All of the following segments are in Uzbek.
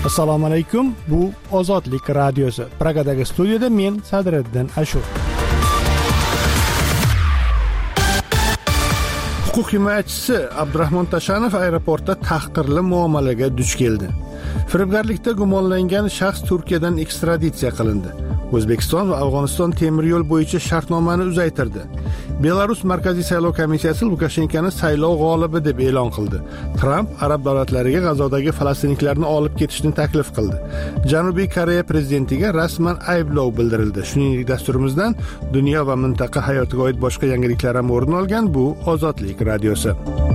Assalomu alaykum. Bu Ozodlik radiosi. Pragadagi studiyada men Sadriddin Ashur. Huquq himoyachisi Abdurahmon Tashanov aeroportda tahqirli muomalaga duch keldi. Firibgarlikda gumonlangan shaxs Turkiyadan ekstraditsiya qilindi. O'zbekiston va Afg'oniston temir yo'l bo'yicha shartnomani uzaytirdi. Belarus Markaziy saylov komissiyasi Lukashenkoni saylov g'olibi deb e'lon qildi. Tramp arab davlatlariga G'azodagi falastinliklarni olib ketishni taklif qildi. Janubiy Koreya prezidentiga rasman ayblov bildirildi. Shuningdek, dasturimizdan dunyo va mintaqa hayotiga oid boshqa yangiliklar ham o'rin olgan. Bu Ozodlik radiosi.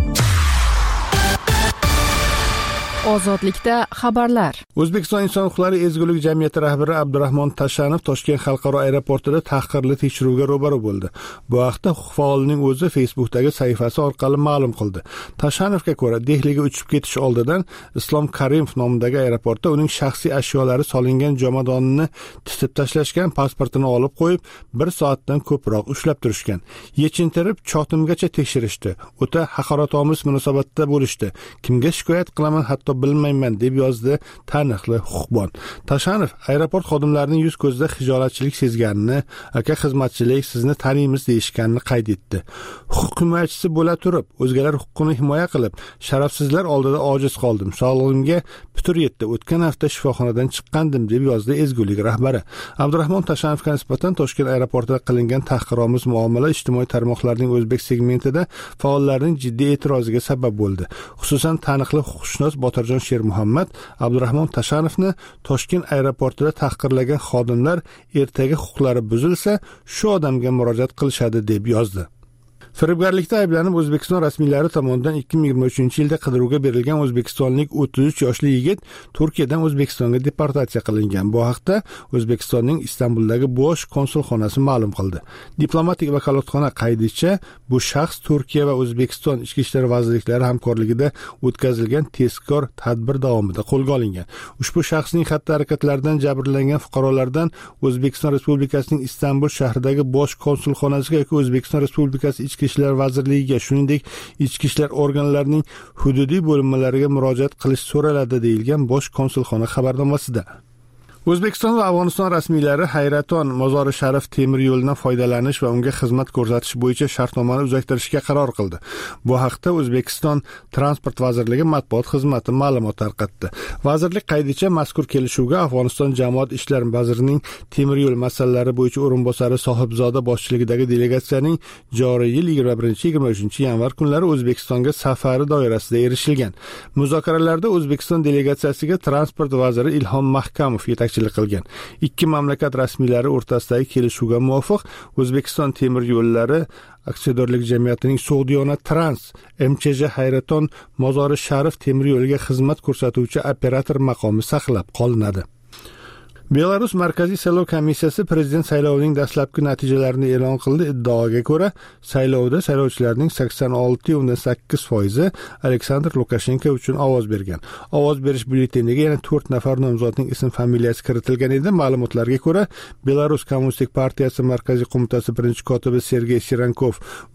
Ozodlikda xabarlar. O'zbekiston inson huquqlari ezgulik jamiyati rahbari Abdurahmon Tashanov Toshkent xalqaro aeroportida tahqirli tekshiruvga ro'baro bo'ldi. Bu haqda huquq faolining o'zi Facebook'dagi sahifasi orqali ma'lum qildi. Tashanovga ko'ra, Dehliga uchib ketish oldidan Islom Karimov nomidagi aeroportda uning shaxsiy ashyolari solingan jomadonini titib tashlashgan, pasportini olib qo'yib, 1 soatdan ko'proq ushlab turishgan. Yechintirib, chotimgacha tekshirishdi. O'ta haqoratomuz munosabatda bo'lishdi. Kimga shikoyat qilaman, hatto bilmayman deb yozdi taniqli huquqbon. Tashanov aeroport xodimlarining yuz ko'zida xijolatchilik sezganini, aka xizmatchilik sizni taniymiz deyishganini qayd etdi. Huquq himoyachisi bo'la turib, o'zgalar huquqini himoya qilib, sharafsizlar oldida ojiz qoldim. Sog'lig'imga putur yetdi. O'tgan hafta shifoxonadan chiqqandim deb yozdi ezgulik rahbari. Abdurahmon Tashanovga nisbatan Toshkent aeroportida qilingan tahqiromuz muomala ijtimoiy tarmoqlarning o'zbek segmentida faollarning jiddiy e'tiroziga sabab bo'ldi. Xususan, taniqli huquqshunos Botirjon Shermuhammad Abdurahmon Tashanovni Toshkent aeroportida tahqirlagan xodimlar ertaga huquqlari buzilsa, shu odamga murojaat qilishadi deb yozdi. Firibgarlikda ayblanib O'zbekiston rasmiylari tomonidan 2023-yilda qidiruvga berilgan o'zbekistonlik 33 yoshli yigit Turkiyadan O'zbekistonga deportatsiya qilingan. Bu haqda O'zbekistonning Istanbuldagi bosh konsulxonasi ma'lum qildi. Diplomatik vakolatxona qaydicha, bu shaxs Turkiya va O'zbekiston ichki ishlar vazirliklari hamkorligida o'tkazilgan tezkor tadbir davomida qo'lga olingan. Ushbu shaxsning xatti-harakatlaridan jabrlangan fuqarolardan O'zbekiston Respublikasining Istanbul shahridagi bosh konsulxonasiga yoki O'zbekiston Respublikasi ichki ishlar vazirligiga, shuningdek ichki ishlar organlarining hududiy bo'linmalariga murojaat qilish so'raladi, deyilgan bosh konsulxona xabarnomasida. O'zbekiston va Afg'oniston rasmiylari Hayraton Mozori Sharif temir yo'lidan foydalanish va unga xizmat ko'rsatish bo'yicha shartnomani uzaytirishga qaror qildi. Bu haqda O'zbekiston Transport vazirligi matbuot xizmati ma'lumot tarqatdi. Vazirlik qaydicha mazkur kelishuvga Afg'oniston jamoat ishlari vazirining temir yo'l masalalari bo'yicha o'rinbosari Sohibzoda boshchiligidagi delegatsiyaning joriy yil 21-23 yanvar kunlari O'zbekistonga safari doirasida erishilgan. Muzokaralarda O'zbekiston delegatsiyasiga transport vaziri Ilhom Mahkamov qilgan. Ikki mamlakat rasmiylari o'rtasidagi kelishuvga muvofiq O'zbekiston temir yo'llari aksiyadorlik jamiyatining Sug'diyona Trans MCJ Hayraton Mozori Sharif temir yo'liga xizmat ko'rsatuvchi operator maqomi saqlab qolinadi. Belarus Markaziy saylov komissiyasi prezident saylovining dastlabki natijalarini e'lon qildi. Iddaoga ko'ra, saylovda saylovchilarning 86.8% Aleksandr Lukashenko uchun ovoz bergan. Ovoz berish byulleteniga yana 4 nafar nomzodning ism-familiyasi kiritilgan edi. Ma'lumotlarga ko'ra, Belarus Kommunistik partiyasi markaziy qo'mitasi birinchi kotibi Sergey Sirankov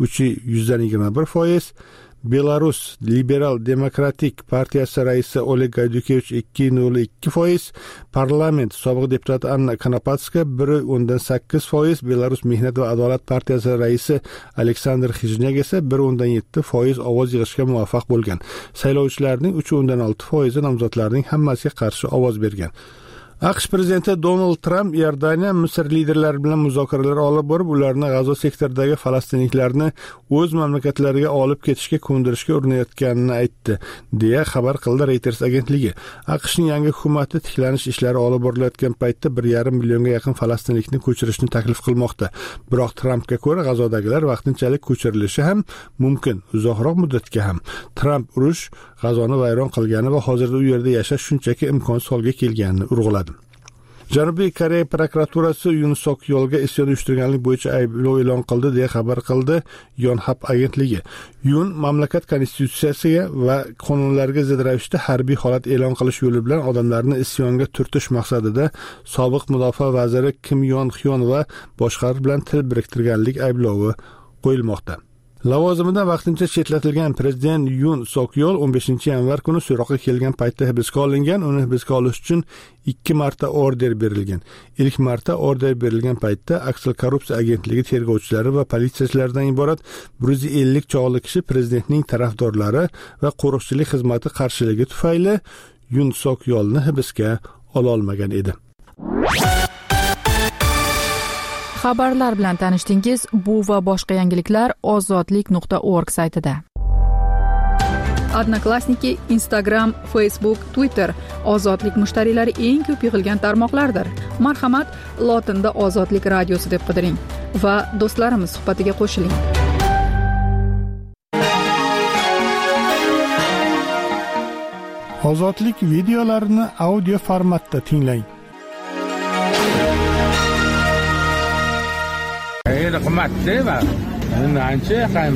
3.21%, Belarus Liberal Demokratik partiyasi raisi Oleg Gaydukevich 2.02%, parlament sobiq deputati Anna Konopatska 1.8%, Belarus Mehnat va adolat partiyasi raisi Aleksandr Xijnyag esa 1.7% ovoz yig'ishga muvaffaq bo'lgan. Saylovchilarning 3.6% nomzodlarning hammasiga qarshi ovoz bergan. AQSh prezidenti Donald Tramp Iordaniya, Misr liderlari bilan muzokaralar olib borib, ularni G'azo sektoridagi falastinliklarni o'z mamlakatlariga olib ketishga ko'ndirishga urinayotganini aytdi, deya xabar qildi Reuters agentligi. AQShning yangi hukumati tiklanish ishlari olib borilayotgan paytda 1,5 millionga yaqin falastinlikni ko'chirishni taklif qilmoqda. Biroq Trampga ko'ra G'azodagilar vaqtinchalik ko'chirilishi ham mumkin, uzoqroq muddatga ham. Tramp urush G'azoni vayron qilgani va hozirda u yerda yashash shunchaki imkonsiz holga kelganini urg'uladi. Janubiy Koreya prokuraturasi Yun Sok Yolga isyon uyushtirganlik bo'yicha ayblov e'lon qildi, deya xabar qildi Yonhap agentligi. Yun mamlakat konstitutsiyasiga va qonunlarga zid ravishda harbiy holat e'lon qilish yo'li bilan odamlarni isyonga turtish maqsadida sobiq mudofaa vaziri Kim Yon Hyon va boshqalar bilan til biriktirganlik ayblovi qo'yilmoqda. Lavozimidan vaqtincha chetlatilgan prezident Yun Sok-yeol 15-yanvar kuni so'roqqa kelgan paytda hibsga olingan. Uni hibsga olish uchun 2 marta order berilgan. Ilk marta order berilgan paytda Aksel korrupsiya agentligi tergovchilari va politsiyachilardan iborat 150 chog'li kishi prezidentning tarafdorlari va qo'riqchilik xizmati qarshiligi tufayli Yun Sok-yeolni hibsga ola olmagan edi. Xabarlar bilan tanishdingiz. Bu va boshqa yangiliklar ozodlik.org saytida. Odnoklassniki, Instagram, Facebook, Twitter ozodlik mushtariylari eng ko'p yig'ilgan tarmoqlardir. Marhamat, lotinda Ozodlik radiosi deb qidiring va do'stlarimiz suhbatiga qo'shiling. Ozodlik videolarini audio formatda tinglang. Qimmatda ancha ham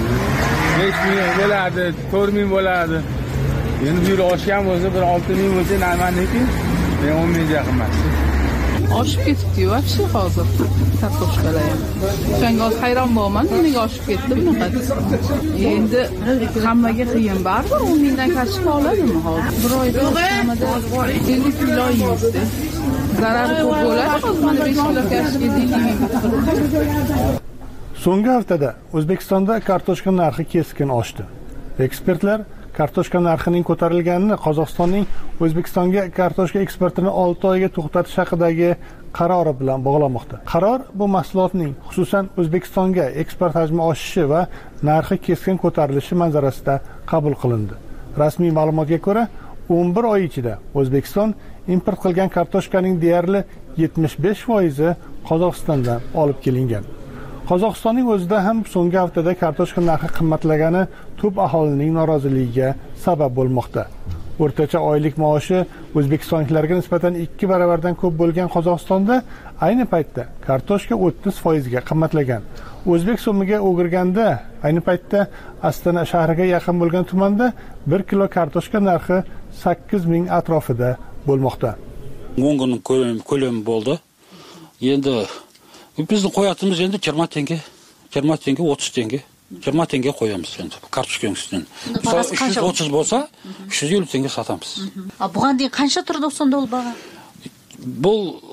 5 ming bo'ladi, 4 ming bo'ladi. Endi bu yil oshgan bo'lsa, bir 6 ming bo'lsa, naymaniki, 10 mingga qimmat. Oshib ketibdi-yu, вообще hozir. Kartoshkalar ham. O'shanga hayron bo'lman, nimaga oshib ketdi bunaqa. Endi hammaga qiyin baribir 10 mingdan kashif oladimi hozir? Bir oyda kamida 50 kilo yeydi. Zarari ko'p bo'ladi, mana 5 kilo kashifga deyilgan. So'nggi haftada O'zbekistonda kartoshka narxi keskin oshdi. Ekspertlar kartoshka narxining ko'tarilganini Qozog'istonning O'zbekistonga kartoshka eksportini 6 oyga to'xtatish haqidagi qarori bilan bog'lamoqda. Qaror bu mahsulotning, xususan O'zbekistonga eksport hajmi oshishi va narxi keskin ko'tarilishi manzarasida qabul qilindi. Rasmiy ma'lumotga ko'ra, 11 oy ichida O'zbekiston import qilgan kartoshkaning deyarli 75% Qozog'istondan olib kelingan. Qozog'istonning o'zida ham so'nggi haftada kartoshka narxi qimmatlagani ko'p aholining noroziligiga sabab bo'lmoqda. O'rtacha oylik maoshi o'zbekistonliklarga nisbatan 2 baravardan ko'p bo'lgan Qozog'istonda ayni paytda kartoshka 30% ga qimmatlagan. O'zbek so'miga o'girganda ayni paytda Astana shahriga yaqin bo'lgan tumanda 1 kilo kartoshka narxi 8 ming atrofida bo'lmoqda. 10 kunning ko'lami bo'ldi. Endi bizni qo'yatimiz endi 20 tenge, 30 tenge. 20 tenge qo'yamiz endi kartoshkaning ustidan. 330 bo'lsa, 350 tenge sotamiz. Bugan deyim qancha turdi sonda ol baga? Bu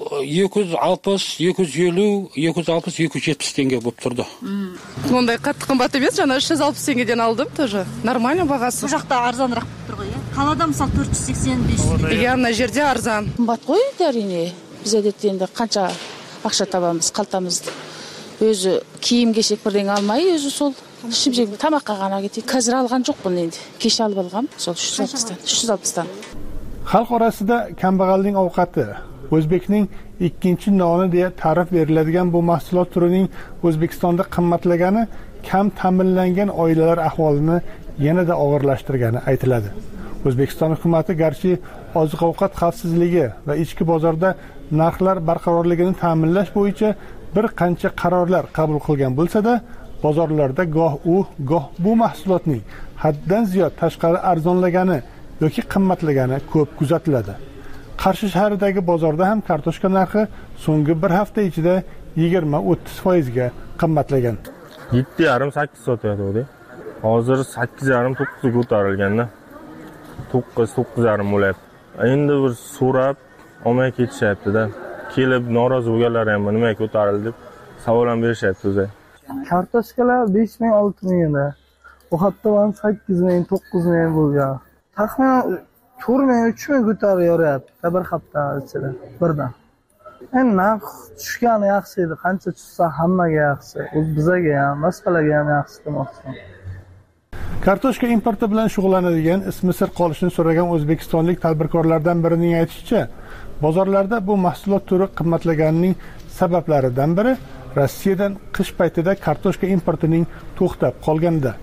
260, 250, 270 tenge bo'lib turdi. Bunday qattiq qimmat emas, jana 360 tengeden aldım тоже. Нормально бағасы. Bu жақта арзанырақ тұр ғой, қалада мысалы 480-500. Яғна жерде арзан. Қымбат қой, әрине. Біз әдетте енді қанша ақша табамыз, қалтамызды. Өзі киім-кешек бірдеңе алмай, өзі сол ішіп-жеп тамаққа ғана кетейік. Қазір алған жоқпын енді. Кеш алып алғам, сол 360-тан. Xalq orasida kambag'alning ovqati, o'zbekning ikkinchi noni deya ta'rif beriladigan bu mahsulot turining O'zbekistonda qimmatlagani kam ta'minlangan oilalar ahvolini yanada og'irlashtirgani aytiladi. O'zbekiston hukumatı garchi oziq-ovqat xavfsizligi va ichki bozorda narxlar barqarorligini ta'minlash bo'yicha bir qancha qarorlar qabul qilgan bo'lsa-da, bozorlarda goh bu mahsulotning haddan ziyod tashqari arzonlagani yoki qimmatlagani ko'p kuzatiladi. Qarshi shahridagi bozorda ham kartoshka narxi so'nggi bir hafta ichida 20-30% ga qimmatlagan. 7,5-8 sotyapti. Hozir 8,5-9 ga ko'tarilganda 9,5 bo'lyapti. Endi bir so'rab olmay ketishyapti-da. Kelib norozi bo'lganlar ham nimaga ko'tarildi deb savol ham berishyapti o'zi. Kartoshkalar 5 ming 6 mingda. Bu hafta ham 8 ming 9 ming bo'lgan. Taxminan 4 ming 3 ming ko'tarayoryapti bir hafta ichida birdan. Endi narx tushgani yaxshi edi, qancha tushsa hammaga yaxshi, bizga ham, boshqalarga ham yaxshi demoqchiman. Kartoshka importi bilan shug'ullanadigan ismi sir qolishini so'ragan o'zbekistonlik tadbirkorlardan birining aytishicha, bozorlarda bu mahsulot turi qimmatlaganining sabablaridan biri Rossiyadan qish paytida kartoshka importining to'xtab qolganida.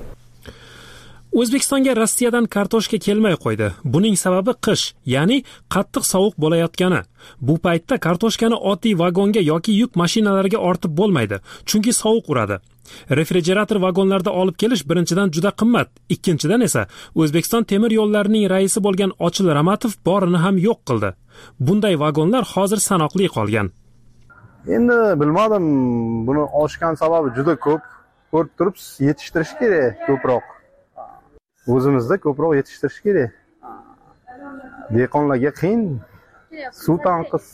O'zbekistonga Rossiyadan kartoshka kelmay qo'ydi. Buning sababi qish, ya'ni qattiq sovuq bo'layotgani. Bu paytda kartoshkani oddiy vagonga yoki yuk mashinalariga ortib bo'lmaydi, chunki sovuq uradi. Refrigerator vagonlarda olib kelish birinchidan juda qimmat, ikkinchidan esa O'zbekiston temir yo'llarining raisi bo'lgan Ochil Ramatov borini ham yo'q qildi. Bunday vagonlar hozir sanoqli qolgan. Endi bilmadim, buni oshgan sababi juda ko'p. ko'rib turibsiz, yetishtirish kerak ko'proq. O'zimizda ko'proq yetishtirish kerak. Dehqonlarga qiyin, suv tanqis.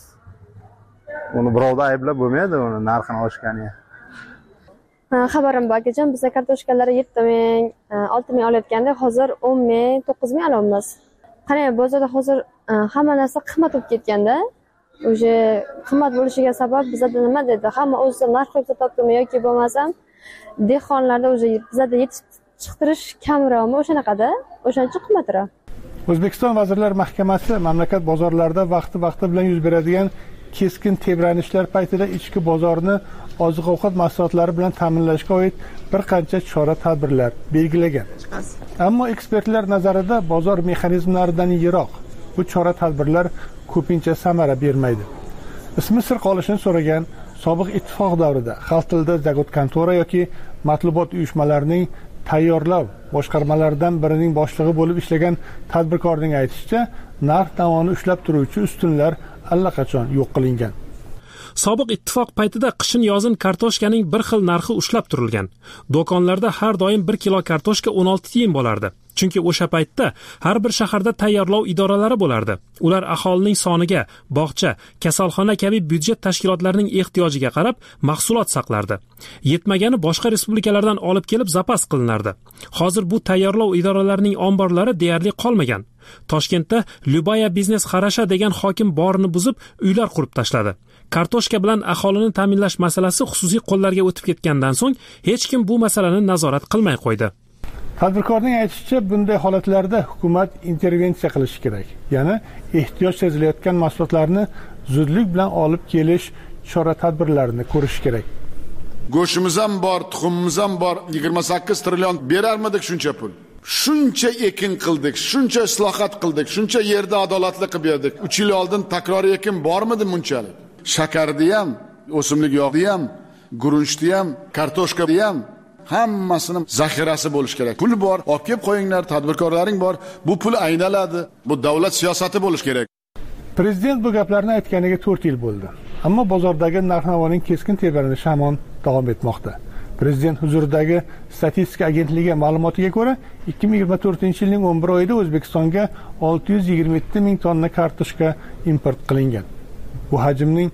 Uni birovda ayblab bo'lmaydi, uni narxini oshganiga. Xabarim bor akajon, bizda kartoshkalar 7000, 6000 olayotganda hozir 10000, 9000 olamiz. Qarang, bozorda hozir hamma narsa qimmat bo'lib ketganda, o'sha qimmat bo'lishiga sabab bizda nima dedi? Hamma o'zi narx qo'yib sotyaptimi yoki bo'lmasam dehqonlarda o'zi bizda yetishtirib kamroqmi o'shanaqada? O'shaning uchun qimmatroq. O'zbekiston Vazirlar Mahkamasi mamlakat bozorlarida vaqti bilan yuz beradigan keskin tebranishlar paytida ichki bozorni oziq-ovqat mahsulotlari bilan ta'minlashga oid bir qancha chora-tadbirlar belgilagan. Ammo ekspertlar nazarida bozor mexanizmlaridan yiroq bu chora-tadbirlar ko'pincha samara bermaydi. Ismi sir qolishini so'ragan sobiq ittifoq davrida xalq tilida Zagot kontora yoki matbuot uyushmalarining tayyorlov boshqarmalaridan birining boshlig'i bo'lib ishlagan tadbirkorning aytishicha, narx-navoni ushlab turuvchi ustunlar allaqachon yo'q qilingan. Sobiq ittifoq paytida qishin-yozin kartoshkaning bir xil narxi ushlab turilgan. Do'konlarda har doim 1 kilo kartoshka 16 tiyin bo'lardi. Chunki o'sha paytda har bir shaharda tayyorlov idoralari bo'lardi. Ular aholining soniga, bog'cha, kasalxona kabi byudjet tashkilotlarining ehtiyojiga qarab mahsulot saqlardi. Yetmagani boshqa respublikalardan olib kelib zapas qilinardi. Hozir bu tayyorlov idoralarining omborlari deyarli qolmagan. Toshkentda Lyubaya biznes xarasha degan hokim borini buzib, uylar qurib tashladi. Kartoshka bilan aholini ta'minlash masalasi xususiy qo'llarga o'tib ketgandan so'ng hech kim bu masalani nazorat qilmay qo'ydi. Tadbirkorning aytishicha, bunday holatlarda hukumat intervensiya qilishi kerak. Ya'ni ehtiyoj sezilayotgan mahsulotlarni zudlik bilan olib kelish chora-tadbirlarini ko'rish kerak. Go'shtimiz ham bor, tuxumimiz ham bor. 28 trillion berarmidik shuncha pul? Shuncha ekin qildik, shuncha islohot qildik, shuncha yerda adolatli qilib berdik. 3 yil oldin takroriy ekin bormidi bunchalik? Shakarni ham, o'simlik yog'ni ham, guruchni ham, kartoshkani ham hammasini zaxirasi bo'lish kerak. Pul bor, olib kelib qo'yinglar, tadbirkorlaring bor. Bu pul aynaladi. Bu davlat siyosati bo'lish kerak. Prezident bu gaplarni aytganiga 4 yil bo'ldi. Ammo bozordagi narx-navoning keskin tebranishi hamon davom etmoqda. Prezident huzuridagi statistika agentligi ma'lumotiga ko'ra, 2024-yilning 11 oyida O'zbekistonga 627 ming tonna kartoshka import qilingan. Bu hajmning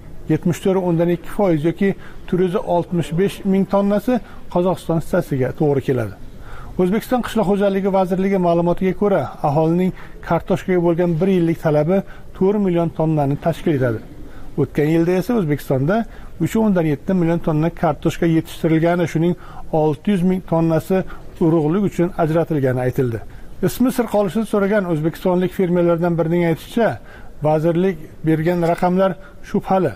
74.2% yoki 465 ming tonnasi Qozog'iston hissasiga to'g'ri keladi. O'zbekiston Qishloq xo'jaligi vazirligi ma'lumotiga ko'ra, aholining kartoshkaga bo'lgan 1 yillik talabi 4 million tonnani tashkil etadi. O'tgan yilda esa O'zbekistonda 3.7 million tonna kartoshka yetishtirilgani, shuning 600 ming tonnasi urug'lik uchun ajratilgani aytildi. Ismi sir qolishini so'ragan o'zbekistonlik fermerlardan birining aytishicha, vazirlik bergan raqamlar shubhali.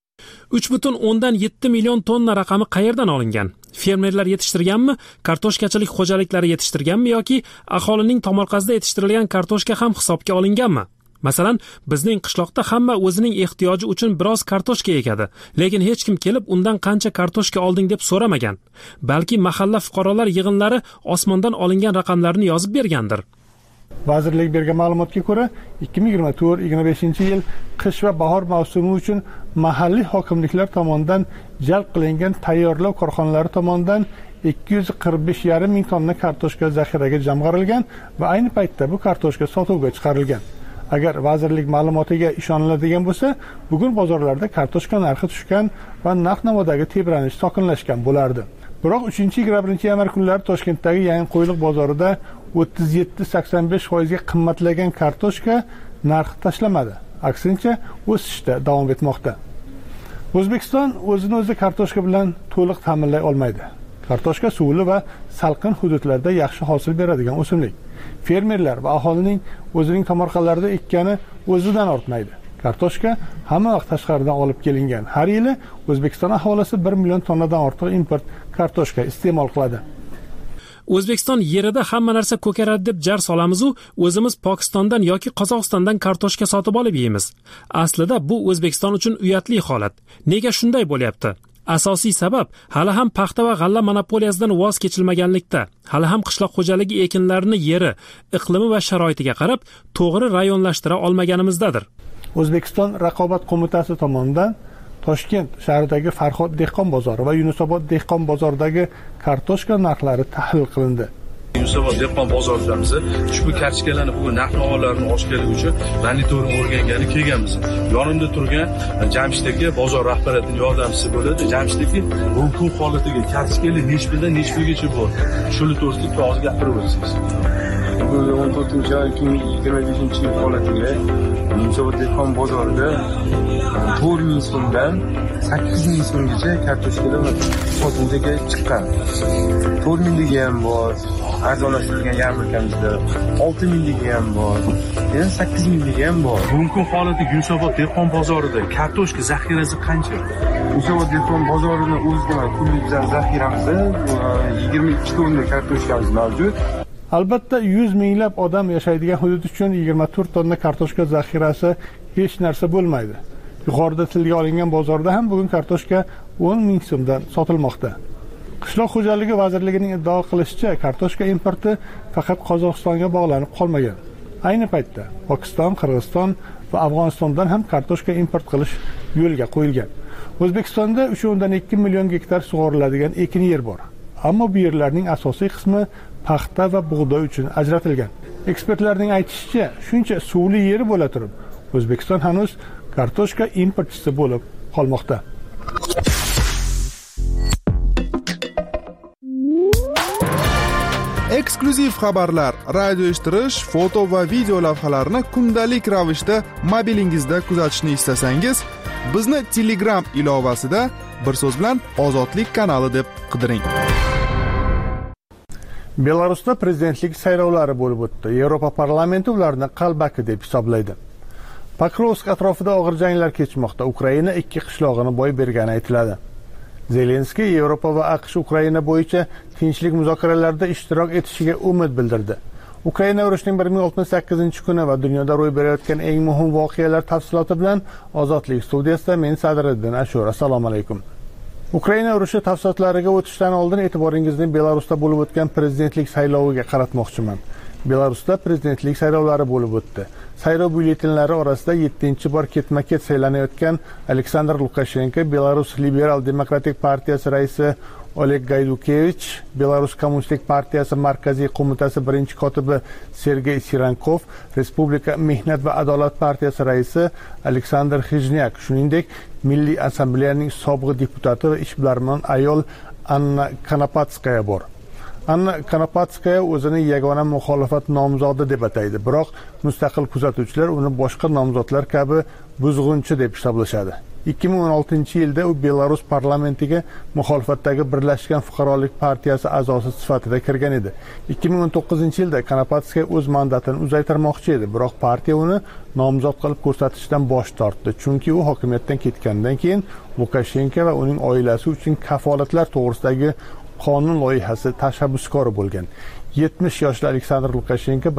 3.7 million tonna raqami qayerdan olingan? Fermerlar yetishtirganmi, kartoshkachilik xo'jaliklari yetishtirganmi yoki aholining tomorqasida yetishtirilgan kartoshka ham hisobga olinganmi? Masalan, bizning qishloqda hamma o'zining ehtiyoji uchun biroz kartoshka ekadi, lekin hech kim kelib undan qancha kartoshka olding deb so'ramagan. Balki mahalla fuqarolar yig'inlari osmondan olingan raqamlarni yozib bergandir. Vazirlik bergan ma'lumotga ko'ra, 2024-25 yil qish va bahor mavsumi uchun mahalliy hokimliklar tomonidan jalb qilingan tayyorlov korxonalari tomonidan 245,5 ming tonna kartoshka zaxiraga jamg'arilgan va ayni paytda bu kartoshka sotuvga chiqarilgan. Agar vazirlik ma'lumotiga ishoniladigan bo'lsa, bugun bozorlarda kartoshka narxi tushgan va narx-navodagi tebranish sokinlashgan bo'lardi. Biroq 3-21 kunlari Toshkentdagi yangi qo'yliq bozorida 37-85% ga qimmatlagan kartoshka narxi tashlamadi. Aksincha, o'sishda davom etmoqda. O'zbekiston o'zini o'zi kartoshka bilan to'liq ta'minlay olmaydi. Kartoshka suvli va salqin hududlarda yaxshi hosil beradigan o'simlik. Fermerlar va aholining o'zining tomorqalarida ekkani o'zidan ortmaydi. Kartoshka hamma vaqt tashqaridan olib kelingan. Har yili O'zbekiston aholisi 1 million tonnadan ortiq import kartoshka iste'mol qiladi. O'zbekiston yerida hamma narsa ko'karadi deb jar solamiz u o'zimiz Pokistondan yoki Qozog'istondan kartoshka sotib olib yeymiz. Aslida bu O'zbekiston uchun uyatli holat. Nega shunday bo'lyapti? Asosiy sabab hali ham paxta va g'alla monopoliyasidan voz kechilmaganlikda, hali ham qishloq xo'jaligi ekinlarini yeri, iqlimi va sharoitiga qarab to'g'ri rayonlashtira olmaganimizdadir. O'zbekiston Raqobat qo'mitasi tomonidan Toshkent shahridagi Farhod dehqon bozori va Yunusobod dehqon bozoridagi kartoshka narxlari tahlil qilindi. Yunusobod dehqon bozoridamiz. Ushbu kartoshkalarni bugun narx-navolarni oshkorligi uchun monitoring o'rgangani kelganmiz. Yonimda turgan Jamshid aka bozor rahbariyatining yordamchisi bo'ladi. Jamshid aka mumkin holatiga kartoshkalar necha puldan necha pulgacha bor? Shuni to'g'risida hozir gapirib o'tsangiz. Bugun 14-oy 2025-yil holatiga Yunusobod dehqon bozorida 4.000 so'mdan 8.000 so'mgacha kartoshkalar sotuvga chiqqan. 4.000 dagi ham bor, arzonlashtirilgan yarmarkamizda 6.000 dagi ham bor, yana 8.000 dagi ham bor. Mumkin holati Yunusobod dehqon bozorida kartoshka zaxirasi qancha? Yunusobod dehqon bozorini o'zida kunlik zaxiramizda 22 tonna kartoshkamiz mavjud. Albatta 100 minglab odam yashaydigan hudud uchun 24 tonna kartoshka zaxirasi hech narsa bo'lmaydi. Yuqorida tilga olingan bozorda ham bugun kartoshka 10 ming so'mdan sotilmoqda. Qishloq xo'jaligi vazirligining iddao qilishicha, kartoshka importi faqat Qozog'istonga bog'lanib qolmagan. Ayni paytda Pokiston, Qirg'iziston va Afg'onistondan ham kartoshka import qilish yo'lga qo'yilgan. O'zbekistonda 3.2 million gektar sug'oriladigan ekin yer bor. Ammo bu yerlarning asosiy qismi paxta va bug'doy uchun ajratilgan. Ekspertlarning aytishicha, shuncha suvli yeri bo'la turib, O'zbekiston hanuz kartoshka importchisi bo'lib qolmoqda. Eksklyuziv xabarlar, radio eshittirish, foto va video lavhalarni kundalik ravishda mobilingizda kuzatishni istasangiz, bizni Telegram ilovasida bir so'z bilan Ozodlik kanali deb qidiring. Belarusda prezidentlik saylovlari bo'lib o'tdi. Yevropa parlamenti ularni qalbaki deb hisoblaydi. Pokrovsk atrofida og'ir janglar kechmoqda. Ukraina ikki qishlog'ini boy bergani aytiladi. Zelenskiy Yevropa va AQSh Ukraina bo'yicha tinchlik muzokaralarida ishtirok etishiga umid bildirdi. Ukraina urushining 1068-kuni va dunyoda ro'y berayotgan eng muhim voqealar tafsiloti bilan Ozodlik studiyasida men Sadriddin Ashur. Assalomu alaykum. Ukraina urushi tafsilotlariga o'tishdan oldin e'tiboringizni Belarusda bo'lib o'tgan prezidentlik sayloviga qaratmoqchiman. Belarusda prezidentlik saylovlari bo'lib o'tdi. Saylov byulletenlari orasida 7-bor ketma-ket saylanayotgan Aleksandr Lukashenko, Belarus Liberal Demokratik partiyasi raisi Oleg Gaydukevich, Belarus Kommunistik partiyasi markaziy qo'mitasi birinchi kotibi Sergey Sirankov, Respublika Mehnat va adolat partiyasi raisi Aleksandr Xizhnyak, shuningdek Milliy assambleyaning sobiq deputati va ishbilarmon ayol Anna Konopatskaya bor. Anna Konopatskaya o'zini yagona muxolifat nomzodi deb ataydi, biroq mustaqil kuzatuvchilar uni boshqa nomzodlar kabi buzg'unchi deb hisoblashadi. 2016-yilda u Belarus parlamentiga muxolifatdagi Birlashgan fuqarolik partiyasi a'zosi sifatida kirgan edi. 2019-yilda Konopatskaya o'z mandatini uzaytirmoqchi edi, biroq partiya uni nomzod qilib ko'rsatishdan bosh tortdi, chunki u hokimiyatdan ketgandan keyin Lukashenko va uning oilasi uchun kafolatlar to'g'risidagi qonun loyihasi tashabbuskori bo'lgan. 70 yoshli Aleksandr Lukashenko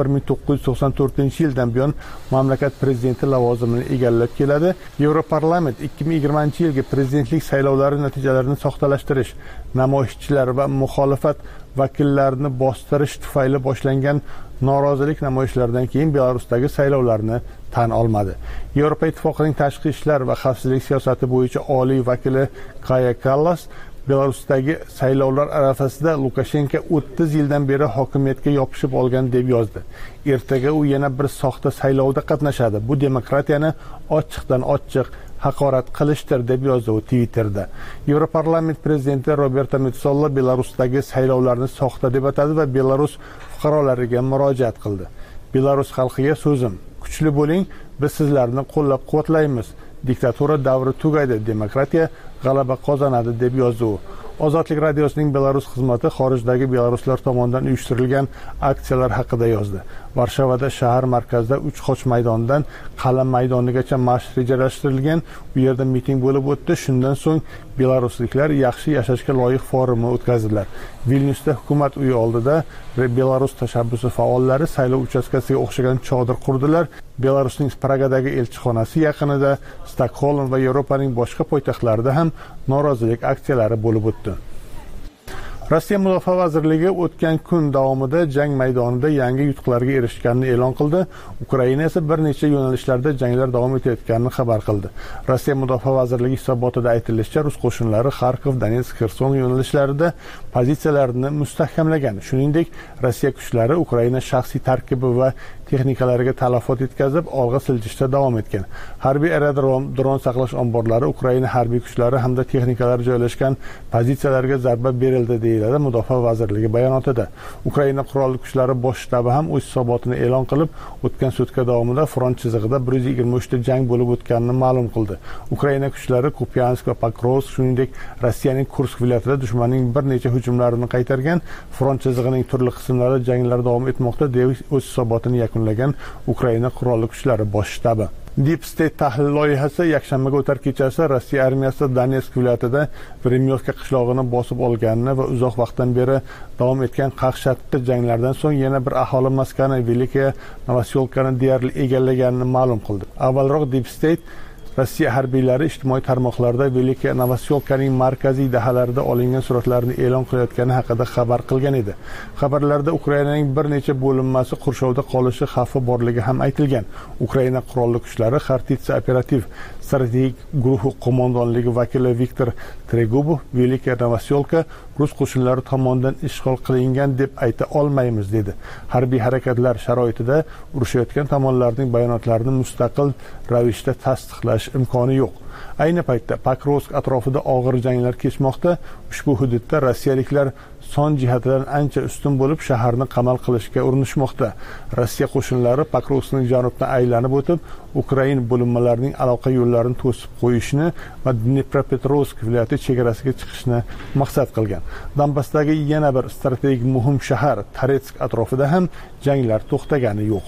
1994-yildan buyon mamlakat prezidenti lavozimini egallab keladi. Yevroparlament 2020-yilgi prezidentlik saylovlari natijalarini soxtalashtirish, namoyishchilar va muxolifat vakillarini bostirish tufayli boshlangan norozilik namoyishlaridan keyin Belarusdagi saylovlarni tan olmadi. Yevropa Ittifoqining tashqi ishlar va xavfsizlik siyosati bo'yicha oliy vakili Kaja Kallas Belarusdagi saylovlar arafasida Lukashenko 30 yildan beri hokimiyatga yopishib olgan deb yozdi. Ertaga u yana bir soxta saylovda qatnashadi. Bu demokratiyani ochiqdan ochiq haqorat qilishdir deb yozdi u Twitterda. Yevroparlament prezidenti Roberto Metsola Belarusdagi saylovlarni soxta deb atadi va Belarus fuqarolariga murojaat qildi. Belarus xalqiga so'zim: kuchli bo'ling, biz sizlarni qo'llab-quvvatlaymiz. Diktatura davri tugaydi, demokratiya g'alaba qozonadi deb yozdi u. Ozodlik radiosining Belarus xizmati xorijdagi belaruslar tomonidan uyushtirilgan aksiyalar haqida yozdi. Varshavada shahar markazida 3 xoch maydonidan Qal'a maydonigacha marsh rejalashtirilgan. Bu yerda miting bo'lib o'tdi. Shundan so'ng belarusliklar yaxshi yashashga loyiq forumi o'tkazdilar. Vilnyusda hukumat uyi oldida Belarus tashabbusi faollari saylov uchastkasiga o'xshagan chodir qurdilar. Belarusning Pragadagi elchixonasi yaqinida, Stokgolm va Yevropaning boshqa poytaxtlarida ham norozilik aksiyalari bo'lib o'tdi. Rossiya Mudofaa vazirligi o'tgan kun davomida jang maydonida yangi yutuqlarga erishganini e'lon qildi. Ukraina esa bir necha yo'nalishlarda janglar davom etayotganini xabar qildi. Rossiya Mudofaa vazirligi hisobotida aytilishicha, rus qo'shinlari Xarkov, Donetsk, Xerson yo'nalishlarida pozitsiyalarini mustahkamlagan. Shuningdek, Rossiya kuchlari Ukraina shaxsiy tarkibi va texnikalariga talafot yetkazib, olg'a siljishda davom etgan. Harbiy aerodrom, dron saqlash omborlari, Ukraina harbiy kuchlari hamda texnikalari joylashgan pozitsiyalarga zarba berildi deyiladi Mudofaa vazirligi bayonotida. Ukraina qurolli kuchlari bosh shtabi ham o'z hisobotini e'lon qilib, o'tgan sutka davomida front chizig'ida 123 ta jang bo'lib o'tganini ma'lum qildi. Ukraina kuchlari Kupiansk va Pokrovsk, shuningdek Rossiyaning Kursk viloyatida dushmanning bir necha hujumlarini qaytargan. Front chizig'ining turli qismlarida janglar davom etmoqda deb o'z hisobotini yakunlagan Ukraina qurolli kuchlari bosh shtabi. Deep State tahlil loyihasi yakshanbaga o'tar kechasi Rossiya armiyasi Donetsk viloyatida Vremyovka qishlog'ini bosib olganini va uzoq vaqtdan beri davom etgan qaqshatqi janglardan so'ng yana bir aholi maskani Velika Novoselkani deyarli egallaganini ma'lum qildi. Avvalroq Deep State Rossiya harbiylari ijtimoiy tarmoqlarda Velika Novoselkaning markaziy dahalarida olingan suratlarni e'lon qilayotgani haqida xabar qilgan edi. Xabarlarda Ukrainaning bir necha bo'linmasi qurshovda qolishi xavfi borligi ham aytilgan. Ukraina qurolli kuchlari Xartitsa operativ strategik guruhi qo'mondonligi vakili Viktor Tregubov Velika Novoselka rus qo'shinlari tomonidan ishg'ol qilingan deb ayta olmaymiz dedi. Harbiy harakatlar sharoitida urushayotgan tomonlarning bayonotlarini mustaqil ravishda tasdiqlash imkoni yo'q. Ayni paytda Pokrovsk atrofida og'ir janglar kechmoqda. Ushbu hududda rossiyaliklar son jihatidan ancha ustun bo'lib, shaharni qamal qilishga urinishmoqda. Rossiya qo'shinlari Pokrovskning janubdan aylanib o'tib, Ukrain bo'linmalarining aloqa yo'llarini to'sib qo'yishni va Dnepropetrovsk viloyati chegarasiga chiqishni maqsad qilgan. Donbassdagi yana bir strategik muhim shahar Toretsk atrofida ham janglar to'xtagani yo'q.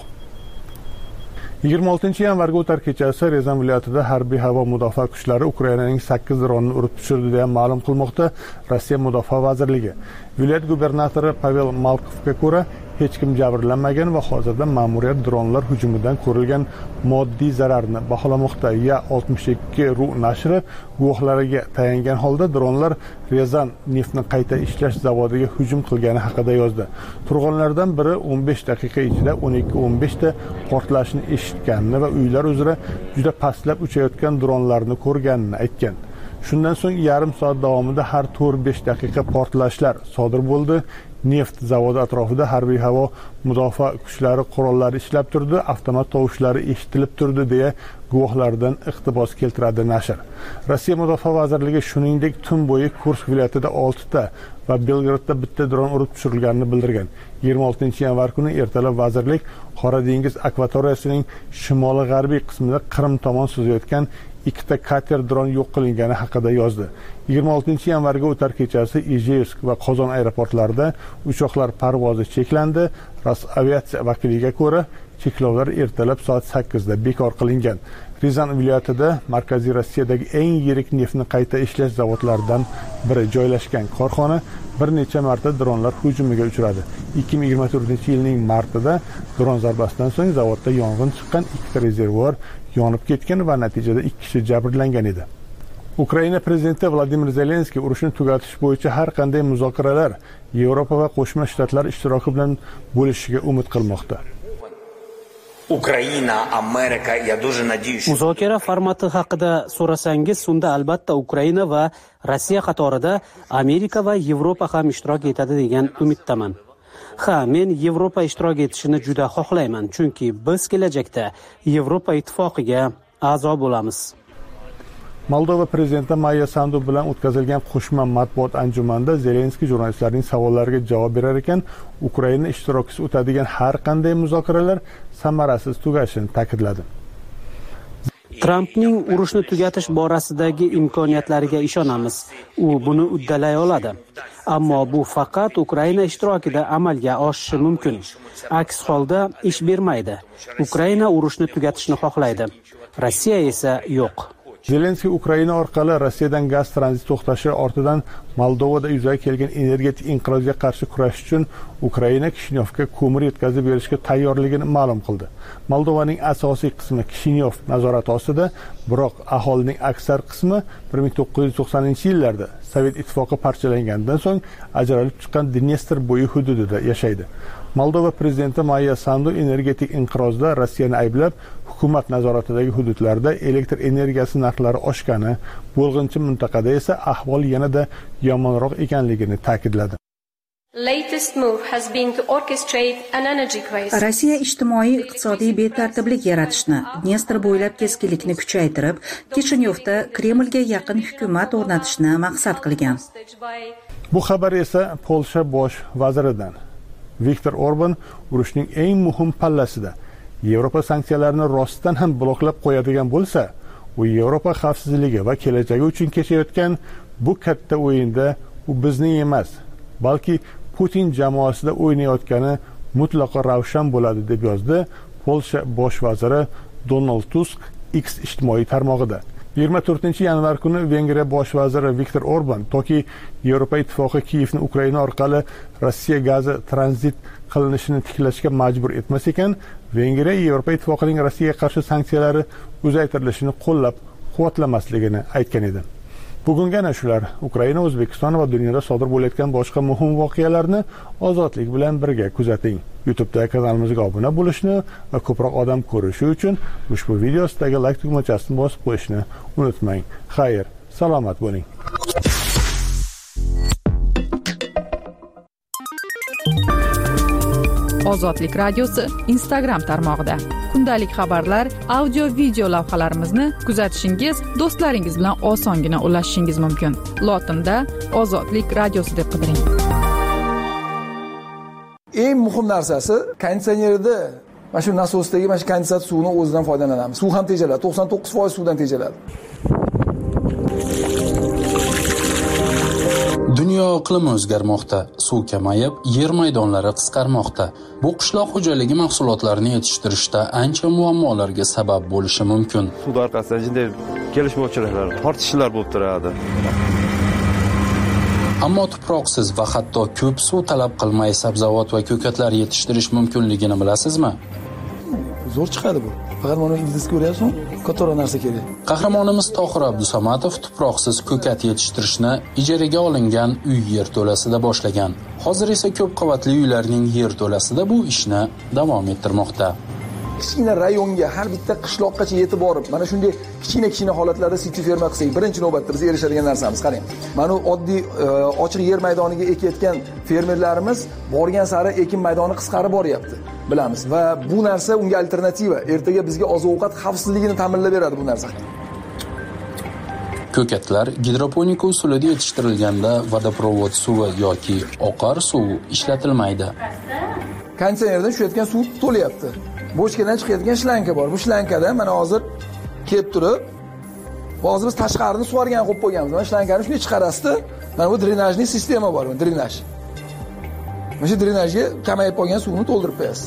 26-yanvarga o'tar kechasi Rezan viloyatida harbiy havo mudofaa kuchlari Ukrainaning 8 dronini urib tushirdi deya ma'lum qilmoqda Rossiya Mudofaa vazirligi. Viloyat gubernatori Pavel Malkovga ko'ra, hech kim jabrlanmagan va hozirda ma'muriyat dronlar hujumidan ko'rilgan moddiy zararni baholamoqda. Ya 62.ru nashri guvohlariga tayangan holda dronlar Rezan neftni qayta ishlash zavodiga hujum qilgani haqida yozdi. Turg'unlardan biri 15 daqiqa ichida 12-15 ta portlashni eshitganini va uylar uzra juda pastlab uchayotgan dronlarni ko'rganini aytgan. Shundan so'ng yarim soat davomida har 4-5 daqiqa portlashlar sodir bo'ldi. Neft zavodi atrofida harbiy havo mudofaa kuchlari qurollari ishlab turdi, avtomat tovushlari eshitilib turdi deya guvohlardan iqtibos keltiradi nashr. Rossiya Mudofaa vazirligi shuningdek tun bo'yi Kursk viloyatida 6 ta va Belgradda bitta dron urib tushirilganini bildirgan. 26-yanvar kuni ertalab vazirlik Qora dengiz akvatoriyasining shimoli-g'arbiy qismida Qrim tomon suzayotgan 2 ta kater dron yo'q qilingani haqida yozdi. 26-yanvarga o'tar kechasi Ijevsk va Qozon aeroportlarida uchoqlar parvozi cheklandi. Rosaviatsiya vakiliga ko'ra, cheklovlar ertalab soat 8 da bekor qilingan. Rizan viloyatida Markaziy Rossiyadagi eng yirik neftni qayta ishlash zavodlaridan biri joylashgan korxona bir necha marta dronlar hujumiga uchradi. 2024-yilning martida dron zarbasidan so'ng zavodda yong'in chiqqan, 2 ta rezervuar yonib ketgan va natijada 2 kishi jabrlangan edi. Ukraina prezidenti Vladimir Zelenskiy urushni tugatish bo'yicha har qanday muzokaralar Yevropa va Qo'shma Shtatlar ishtiroki bilan bo'lishiga umid qilmoqda. Muzokara formati haqida so'rasangiz, unda albatta Ukraina va Rossiya qatorida Amerika va Yevropa ham ishtirok etadi degan umiddaman. Men Yevropa ishtirok etishini juda xohlayman, chunki biz kelajakda Yevropa ittifoqiga a'zo bo'lamiz. Moldova prezidenti Maya Sandu bilan o'tkazilgan qo'shma matbuot anjumanida Zelenskiy jurnalistlarning savollariga javob berar ekan, Ukraina ishtirokchisi o'tadigan har qanday muzokaralar samarasiz tugashini ta'kidladi. Trampning urushni tugatish borasidagi imkoniyatlariga ishonamiz. U buni uddalay oladi. Ammo bu faqat Ukraina ishtirokida amalga oshishi mumkin. Aks holda ish bermaydi. Ukraina urushni tugatishni xohlaydi. Rossiya esa yo'q. Zelenskiy Ukraina orqali Rossiyadan gaz tranziti to'xtashi ortidan Moldovada yuzaga kelgan energetik inqirozga qarshi kurash uchun Ukraina Kishinyovga ko'mir yetkazib berishga tayyorligini ma'lum qildi. Moldovaning asosiy qismi Kishinyov nazorati ostida, biroq aholining aksar qismi 1990-yillarda Sovet ittifoqi parchalangandan so'ng ajralib chiqqan Dnestr bo'yi hududida yashaydi. Moldova prezidenti Maya Sandu energetik inqirozda Rossiyani ayblab, hukumat nazoratidagi hududlarda elektr energiyasi narxlari oshgani, bo'lg'inchi mintaqada esa ahvol yanada yomonroq ekanligini ta'kidladi. Rossiya ijtimoiy iqtisodiy betartiblik yaratishni, Dnestr bo'ylab keskinlikni kuchaytirib, Kishinyovda Kremlga yaqin hukumat o'rnatishni maqsad qilgan. Bu xabar esa Polsha bosh vaziridan Viktor Orban urushning eng muhim pallasida Yevropa sanksiyalarini rostdan ham bloklab qo'yadigan bo'lsa, u Yevropa xavfsizligi va kelajagi uchun kechayotgan bu katta o'yinda u bizning emas, balki Putin jamoasida o'ynayotgani mutlaqo ravshan bo'ladi, deb yozdi Polsha bosh vaziri Donald Tusk X ijtimoiy tarmog'ida. 24-yanvar kuni Vengriya bosh vaziri Viktor Orban toki Yevropa ittifoqi Kiyevni Ukraina orqali Rossiya gazi tranzit qilinishini tiklashga majbur etmas ekan, Vengriya Yevropa ittifoqining Rossiyaga qarshi sanksiyalari uzaytirilishini qo'llab-quvvatlamasligini aytgan edi. Bugungi ana shular Ukraina, O'zbekiston va dunyoda sodir bo'layotgan boshqa muhim voqealarni ozodlik bilan birga kuzating. YouTube'da kanalimizga obuna bo'lishni va ko'proq odam ko'rishi uchun ushbu video ostidagi like tugmachasini bosib qo'yishni unutmang. Xayr, salomat bo'ling. Ozodlik radiosi Instagram tarmog'ida kundalik xabarlar, audio video lavhalarimizni kuzatishingiz, do'stlaringiz bilan osongina ulashishingiz mumkin. Lotinda Ozodlik radiosi deb qidiring. Eng muhim narsasi konditsionerda mana shu nasosdagi mana shu konditsioner suvini o'zidan foydalanamiz. Suv ham tejaladi, 99% suvdan tejaladi. Dunyo iqlimi o'zgarmoqda, suv kamayib, yer maydonlari qisqarmoqda. Bu qishloq xo'jaligi mahsulotlarini yetishtirishda ancha muammolarga sabab bo'lishi mumkin. Suv orqasidan shunday kelishmovchiliklar, tortishishlar bo'lib turadi. Ammo tuproqsiz va hatto ko'p suv talab qilmay sabzavot va ko'katlar yetishtirish mumkinligini bilasizmi? Zo'r chiqadi bu. Faqat mana ildiz ko'ryapsan, kattaroq narsa kerak. Qahramonimiz Tohir Abdusamatov tuproqsiz ko'kat yetishtirishni ijaraga olingan uy yerto'lasida boshlagan. Hozir esa ko'p qavatli uylarning yerto'lasida bu ishni davom ettirmoqda. Kichkina rayonga, har bitta qishloqqacha yetib borib, mana shunday kichkina holatlarda siti ferma qilsak, birinchi navbatda biz erishadigan narsamiz. Qarang. Mana oddiy ochiq yer maydoniga ekayotgan fermerlarimiz borgan sari ekin maydoni qisqarib boryapti. Bilamiz va bu narsa unga alternativa. Ertaga bizga oziq-ovqat xavfsizligini ta'minlab beradi bu narsa. Ko'katlar gidroponika usulida yetishtirilganda vodoprovod suvi yoki oqar suv ishlatilmaydi. Konditsionerdan tushayotgan suv to'layapti. Bochkadan chiqayotgan shlanka bor. Bu shlankada mana hozir kelib turib, hozir biz tashqarini sug'organ qo'yib qo'yganmiz. Mana shlankani shunday chiqarasizda, mana bu drenajniy sistema bor, drenaj. Mana shu drenajga kamayib qolgan suvni to'ldirib qo'yasiz.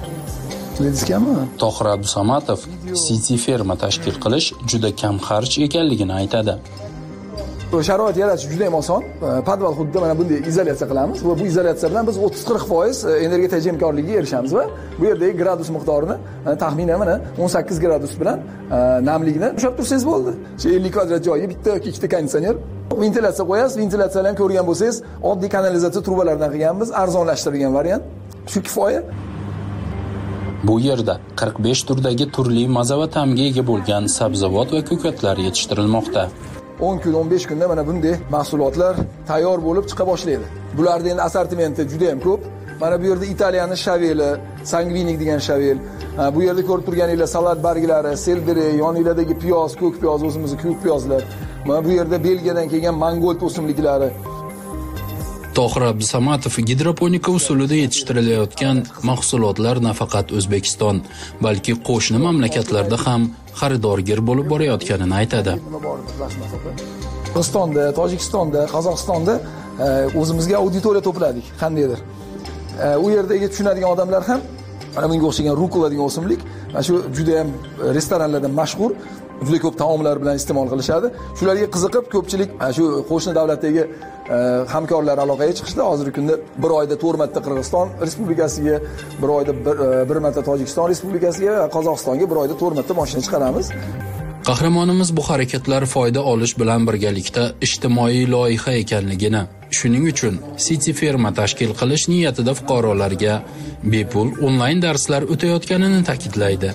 Tohir Abdusamatov City ferma tashkil qilish juda kam xarj ekanligini aytadi. Sharoit yaratish juda ham oson. Podval hududida mana bunday izolyatsiya qilamiz va bu izolyatsiya bilan biz 30-40% energiya tejamkorligiga erishamiz va bu yerdagi gradus miqdorini taxminan mana 18 gradus bilan namlikni ushlab tursangiz bo'ldi. 50 kvadrat joyga bitta yoki ikkita konditsioner, ventilyatsiya qo'yasiz. Ventilyatsiyalarni ko'rgan bo'lsangiz, oddiy kanalizatsiya trubalaridan qilganmiz, arzonlashtirilgan variant. Shu kifoya. Bu yerda 45 turdagi turli maza va ta'mga ega bo'lgan sabzavot va ko'katlar yetishtirilmoqda. 10 kun, 15 kunda mana bunday mahsulotlar tayyor bo'lib chiqa boshlaydi. Bularda endi assortimenti juda ham ko'p. Mana bu yerda Italiyaning shaveli, sangvinik degan shavel. Bu yerda ko'rib turganinglar salat barglari, selderi, yoninglardagi piyoz, ko'k piyoz, o'zimizning ko'k piyozlar. Mana bu yerda Belgiyadan kelgan mangold o'simliklari. Tohir Abdusamatov gidroponika usulida yetishtirilayotgan mahsulotlar nafaqat O'zbekiston, balki qo'shni mamlakatlarda ham xaridorgir bo'lib borayotganini aytadi. Qirg'izistonda, Tojikistonda, Qozog'istonda o'zimizga auditoriya to'pladik, qandaydir. U yerdagi tushunadigan odamlar ham mana bunga o'xshagan rukula degan o'simlik, mana shu juda ham restoranlarda mashhur, juda ko'p taomlar bilan iste'mol qilishadi. Shularga qiziqib ko'pchilik shu qo'shni davlatdagi hamkorlar aloqaga chiqishdi. Hozirgi kunda bir oyda 4 marta Qirg'iziston Respublikasiga, bir oyda bir marta Tojikiston Respublikasiga va Qozog'istonga bir oyda 4 marta mashina chiqaramiz. Qahramonimiz bu harakatlar foyda olish bilan birgalikda ijtimoiy loyiha ekanligini, shuning uchun City Ferma tashkil qilish niyatida fuqarolarga bepul onlayn darslar o'tayotganini ta'kidlaydi.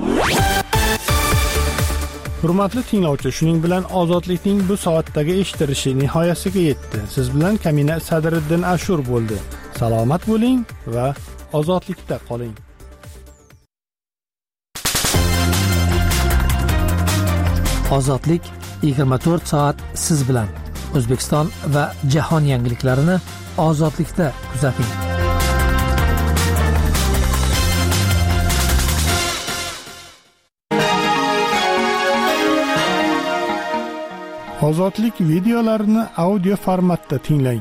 Hurmatli tinglovchi, shuning bilan ozodlikning bu soatdagi eshitilishi nihoyasiga yetdi. Siz bilan Kamina Sadriddin Ashur bo'ldi. Salomat bo'ling va ozodlikda qoling. Ozodlik 24 soat siz bilan. O'zbekiston va jahon yangiliklarini ozodlikda kuzating. Ozodlik videolarini audio formatda tinglang.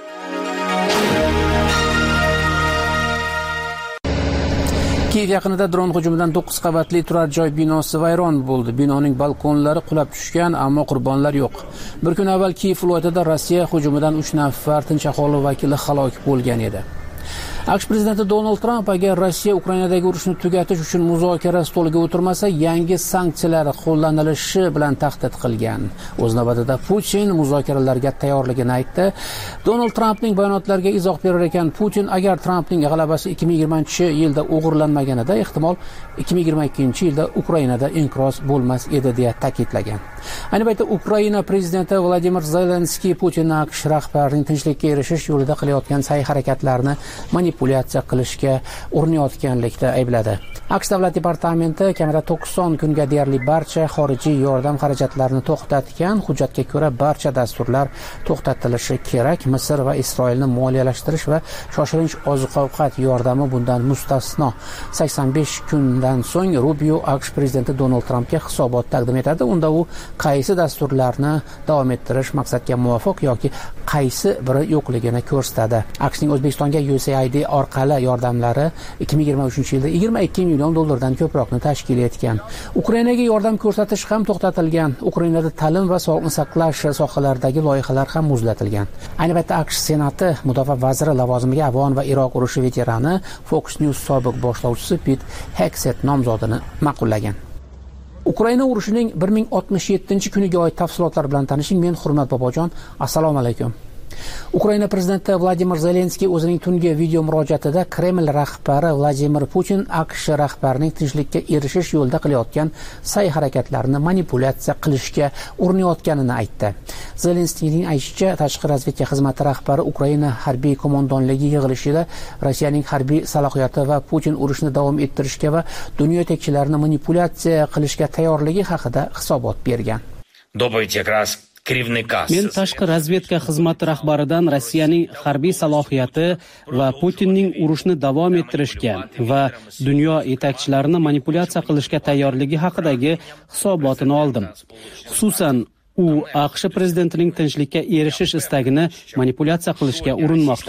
Kiyev yaqinida dron hujumidan 9 qavatli turar joy binosi vayron bo'ldi. Binoning balkonlari qulab tushgan, ammo qurbonlar yo'q. Bir kun avval Kiyev viloyatida Rossiya hujumidan 3 nafar tinch aholi vakili halok bo'lgan edi. AQSh prezidenti Donald Tramp agar Rossiya Ukrainadagi urushni tugatish uchun muzokara stoliga o'tirmasa, yangi sanksiyalar qo'llanilishi bilan tahdid qilgan. O'z navbatida Putin muzokaralarga tayyorligini aytdi. Donald Trampning bayonotlariga izoh berar ekan Putin, agar Trampning g'alabasi 2020-yilda o'g'irlanmaganida, ehtimol 2022-yilda Ukrainada inqiroz bo'lmas edi deya ta'kidlagan. Ayni paytda Ukraina prezidenti Vladimir Zelenskiy Putinning AQSh rahbarining tinchlikka erishish yo'lida qilayotgan sa'y-harakatlarini manipulyatsiya qilishga urinayotganlikda aybladi. AQSh davlat departamenti kamida 90 kunga deyarli barcha xorijiy yordam xarajatlarini to'xtatgan. Hujjatga ko'ra barcha dasturlar to'xtatilishi kerak. Misr va Isroilni moliyalashtirish va shoshilinch oziq-ovqat yordami bundan mustasno. 85 kundan so'ng Rubio AQSh prezidenti Donald Trampga hisobot taqdim etadi. Unda u qaysi dasturlarni davom ettirish maqsadga muvofiq yoki qaysi biri yo'qligini ko'rsatadi. AQShning O'zbekistonga USAID orqali yordamlari 2023-yilda 22 million dollardan ko'proqni tashkil etgan. Ukrainaga yordam ko'rsatish ham to'xtatilgan. Ukrainada ta'lim va sog'liqni saqlash sohalaridagi loyihalar ham muzlatilgan. Ayni paytda AQSh Senati mudofaa vaziri lavozimiga Afg'on va Iroq urushi veterani Fox News sobiq boshlovchisi Pit Hegseth nomzodini ma'qullagan. Ukraina urushining 1067-kuniga oid tafsilotlar bilan tanishing. Men Hurmat Bobojon. Assalomu alaykum. Ukraina prezidenti Vladimir Zelenskiy o'zining tungi video murojaatida Kreml rahbari Vladimir Putin AQSh rahbarining tinchlikka erishish yo'lida qilayotgan sa'y-harakatlarini manipulyatsiya qilishga urinayotganini aytdi. Zelenskiyning aytishicha, tashqi razvedka xizmati rahbari Ukraina harbiy qo'mondonligi yig'ilishida Rossiyaning harbiy salohiyati va Putin urushni davom ettirishga va dunyo yetakchilarini manipulyatsiya qilishga tayyorligi haqida hisobot bergan. Men tashqi razvedka xizmati rahbaridan Rossiyaning harbiy salohiyati va Putinning urushni davom ettirishga va dunyo yetakchilarini manipulyatsiya qilishga tayyorligi haqidagi hisobotini oldim. Xususan, u AQSh prezidentining tinchlikka erishish istagini manipulyatsiya qilishga urinmoqda.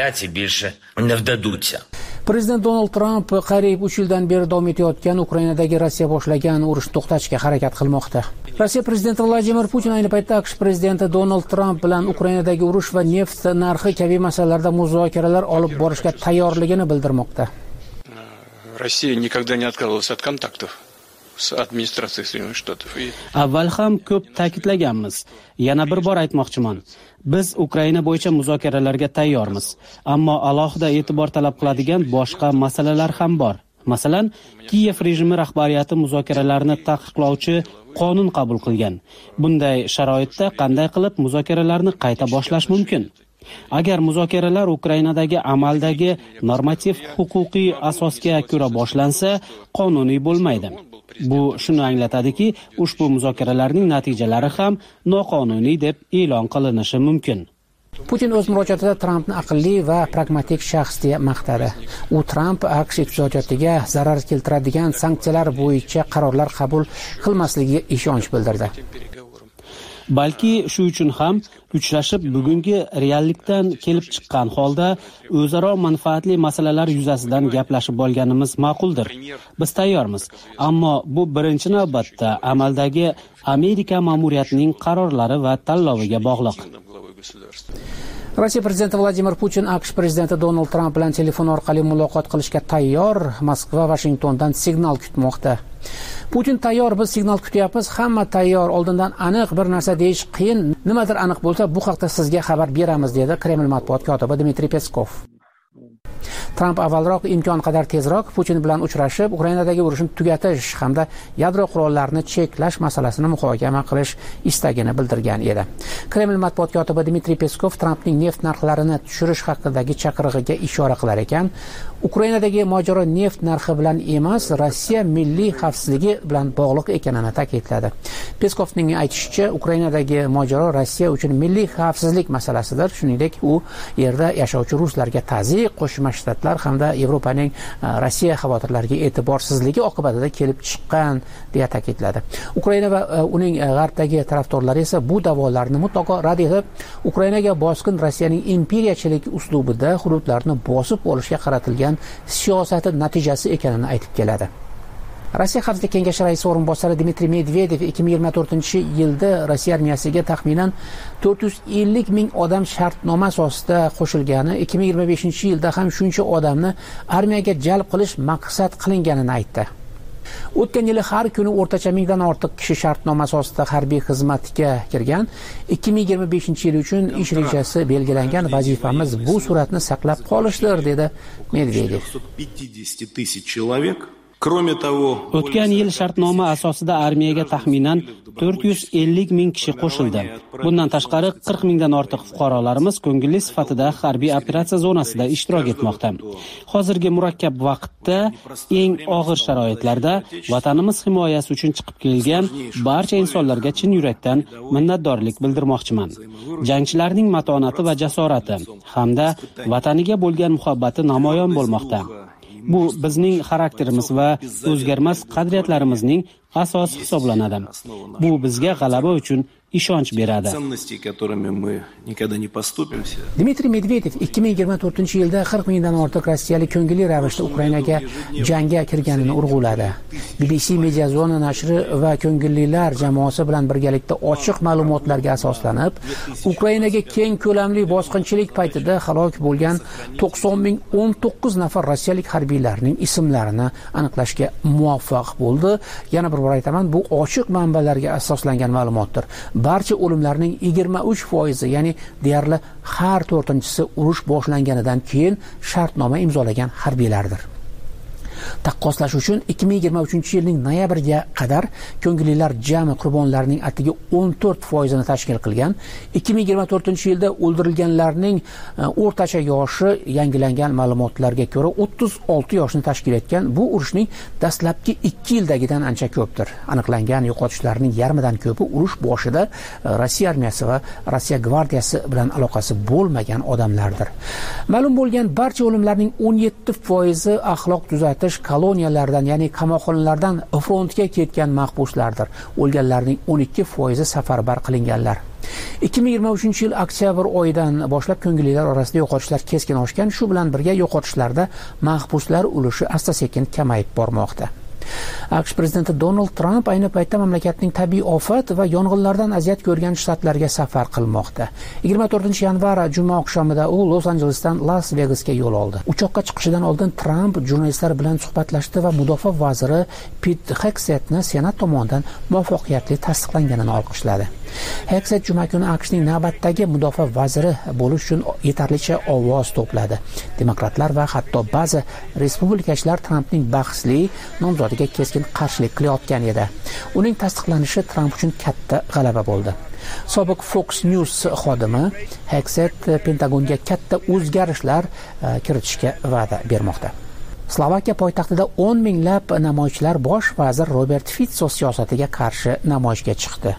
Prezident Donald Tramp qariyb 3 yildan beri davom etayotgan Ukrainadagi Rossiya boshlagan urushni to'xtatishga harakat qilmoqda. Rossiya prezidenti Vladimir Putin ayni paytda AQSh prezidenti Donald Tramp bilan Ukrainadagi urush va neft narxi kabi masalalarda muzokaralar olib borishga tayyorligini bildirmoqda. Rossiya никогда не отказывалась от контактов с администрацией Соединенных Штатов. Avval ham ko'p ta'kidlaganmiz. Yana bir bor aytmoqchiman. Biz Ukraina bo'yicha muzokaralarga tayyormiz, ammo alohida e'tibor talab qiladigan boshqa masalalar ham bor. Masalan, Kiyev rejimi rahbariyati muzokaralarni taqiqlovchi qonun qabul qilgan. Bunday sharoitda qanday qilib muzokaralarni qayta boshlash mumkin? Agar muzokaralar Ukrainadagi amaldagi normativ huquqiy asosga ko'ra boshlansa, qonuniy bo'lmaydi. Bu shuni anglatadiki, ushbu muzokaralarning natijalari ham noqonuniy deb e'lon qilinishi mumkin. Putin o'z murojaatida Trampni aqlli va pragmatik shaxs deya maqtadi. U Tramp AQSh iqtisodiyotiga zarar keltiradigan sanksiyalar bo'yicha qarorlar qabul qilmasligiga ishonch bildirdi. balki shu uchun ham uchrashib bugungi reallikdan kelib chiqqan holda o'zaro manfaatli masalalar yuzasidan gaplashib olganimiz ma'quldir. Biz tayyormiz, ammo bu birinchi navbatda amaldagi Amerika ma'muriyatining qarorlari va tanloviga bog'liq. Rossiya prezidenti Vladimir Putin AQSh prezidenti Donald Tramp bilan telefon orqali muloqot qilishga tayyor. Moskva Washingtondan signal kutmoqda. Putin tayyor, biz signal kutyapmiz, hamma tayyor, oldindan aniq bir narsa deyish qiyin. Nimadir aniq bo'lsa, bu haqda sizga xabar beramiz, dedi Kreml matbuot kotibi Dmitriy Peskov. Tramp avvalroq imkon qadar tezroq Putin bilan uchrashib, Ukrainadagi urushni tugatish hamda yadro qurollarini cheklash masalasini muhokama qilish istagini bildirgan edi. Kreml matbuot kotibi Dmitriy Peskov Trampning neft narxlarini tushirish haqidagi chaqirig'iga ishora qilar ekan, Ukrainadagi mojaro neft narxi bilan emas, Rossiya milliy xavfsizligi bilan bog'liq ekanini ta'kidladi. Peskovning aytishicha, Ukrainadagi mojaro Rossiya uchun milliy xavfsizlik masalasidir. Shuningdek, u yerda yashovchi ruslarga tazyiq, Qo'shma Shtatlar hamda Yevropaning Rossiya xavotirlariga e'tiborsizligi oqibatida kelib chiqqan deya ta'kidladi. Ukraina va uning g'arbdagi tarafdorlari esa bu da'volarni mutlaqo rad etib, Ukrainaga bosqin Rossiyaning imperiyachilik uslubida hududlarni bosib olishga qaratilgan siyosati natijasi ekanini aytib keladi. Rossiya Xavfsizlik kengashi raisi o'rinbosari Dmitriy Medvedev 2024-yilda Rossiya armiyasiga taxminan 450 ming odam shartnoma asosida qo'shilgani, 2025-yilda ham shuncha odamni armiyaga jalb qilish maqsad qilinganini aytdi. O'tgan yili har kuni o'rtacha 1000 dan ortiq kishi shartnoma asosida harbiy xizmatga kirgan. 2025-yil uchun ish rejasi belgilangan, vazifamiz bu suratni saqlab qolishdir, dedi Medvedev. O'tgan yil shartnoma asosida armiyaga taxminan 450 ming kishi qo'shildi. Bundan tashqari 40 mingdan ortiq fuqarolarimiz ko'ngilli sifatida harbiy operatsiya zonasida ishtirok etmoqda. Hozirgi murakkab vaqtda, eng og'ir sharoitlarda vatanimiz himoyasi uchun chiqib kelgan barcha insonlarga chin yurakdan minnatdorlik bildirmoqchiman. Jangchilarning matonati va jasorati hamda vataniga bo'lgan muhabbati namoyon bo'lmoqda. Bu bizning xarakterimiz va o'zgarmas qadriyatlarimizning asosi hisoblanadi. Bu bizga g'alaba uchun ishonch beradi. Dmitriy Medvedev 2024-yilda 40 mingdan ortiq rossiyalik ko'ngilli ravishda Ukrainaga jangga kirganini urg'uladi. BBC Mediazona nashri va ko'ngillilar jamoasi bilan birgalikda ochiq ma'lumotlarga asoslanib, Ukrainaga keng ko'lamli bosqinchilik paytida halok bo'lgan 90,019 nafar rossiyalik harbiylarning ismlarini aniqlashga muvaffaq bo'ldi. Yana bir bor aytaman, bu ochiq manbalarga asoslangan ma'lumotdir. Barcha o'limlarning 23%, ya'ni deyarli har 4-chisi urush boshlanganidan keyin shartnoma imzolagan harbiylardir. Taqqoslash uchun 2023-yilning noyabriga qadar ko'ngillilar jami qurbonlarning atigi 14%ni tashkil qilgan. 2024-yilda o'ldirilganlarning o'rtacha yoshi yangilangan ma'lumotlarga ko'ra 36 yoshni tashkil etgan. Bu urushning dastlabki 2 yildagidan ancha ko'pdir. Aniqlangan yo'qotishlarning yarmidan ko'pi urush boshida Rossiya armiyasi va Rossiya gvardiyasi bilan aloqasi bo'lmagan odamlardir. Ma'lum bo'lgan barcha o'limlarning 17% axloq tuzatish koloniyalardan, ya'ni qamoqxonalardan frontga ketgan mahbuslardir. O'lganlarning 12% safarbar qilinganlar. 2023-yil oktyabr oyidan boshlab ko'ngillilar orasida yo'qotishlar keskin oshgan. Shu bilan birga yo'qotishlarda mahbuslar ulushi asta-sekin kamayib bormoqda. AQSh prezidenti Donald Tramp ayni paytda mamlakatning tabiiy ofat va yong'inlardan aziyat ko'rgan shtatlarga safar qilmoqda. 24-yanvar juma oqshomida u Los-Anjelesdan Las-Vegasga yo'l oldi. Uchoqqa chiqishidan oldin Tramp jurnalistlar bilan suhbatlashdi va mudofaa vaziri Pit Heksetni Senat tomonidan muvaffaqiyatli tasdiqlanganini olqishladi. Hekset juma kuni AQShning navbatdagi mudofaa vaziri bo'lish uchun yetarlicha ovoz to'pladi. Demokratlar va hatto ba'zi respublikachilar Trampning bahsli nomzodiga keskin qarshilik qilayotgan edi. Uning tasdiqlanishi Tramp uchun katta g'alaba bo'ldi. Sobiq Fox News xodimi Hekset Pentagonga katta o'zgarishlar kiritishga va'da bermoqda. Slovakiya poytaxtida 10 minglab namoyishchilar bosh vazir Robert Fico siyosatiga qarshi namoyishga chiqdi.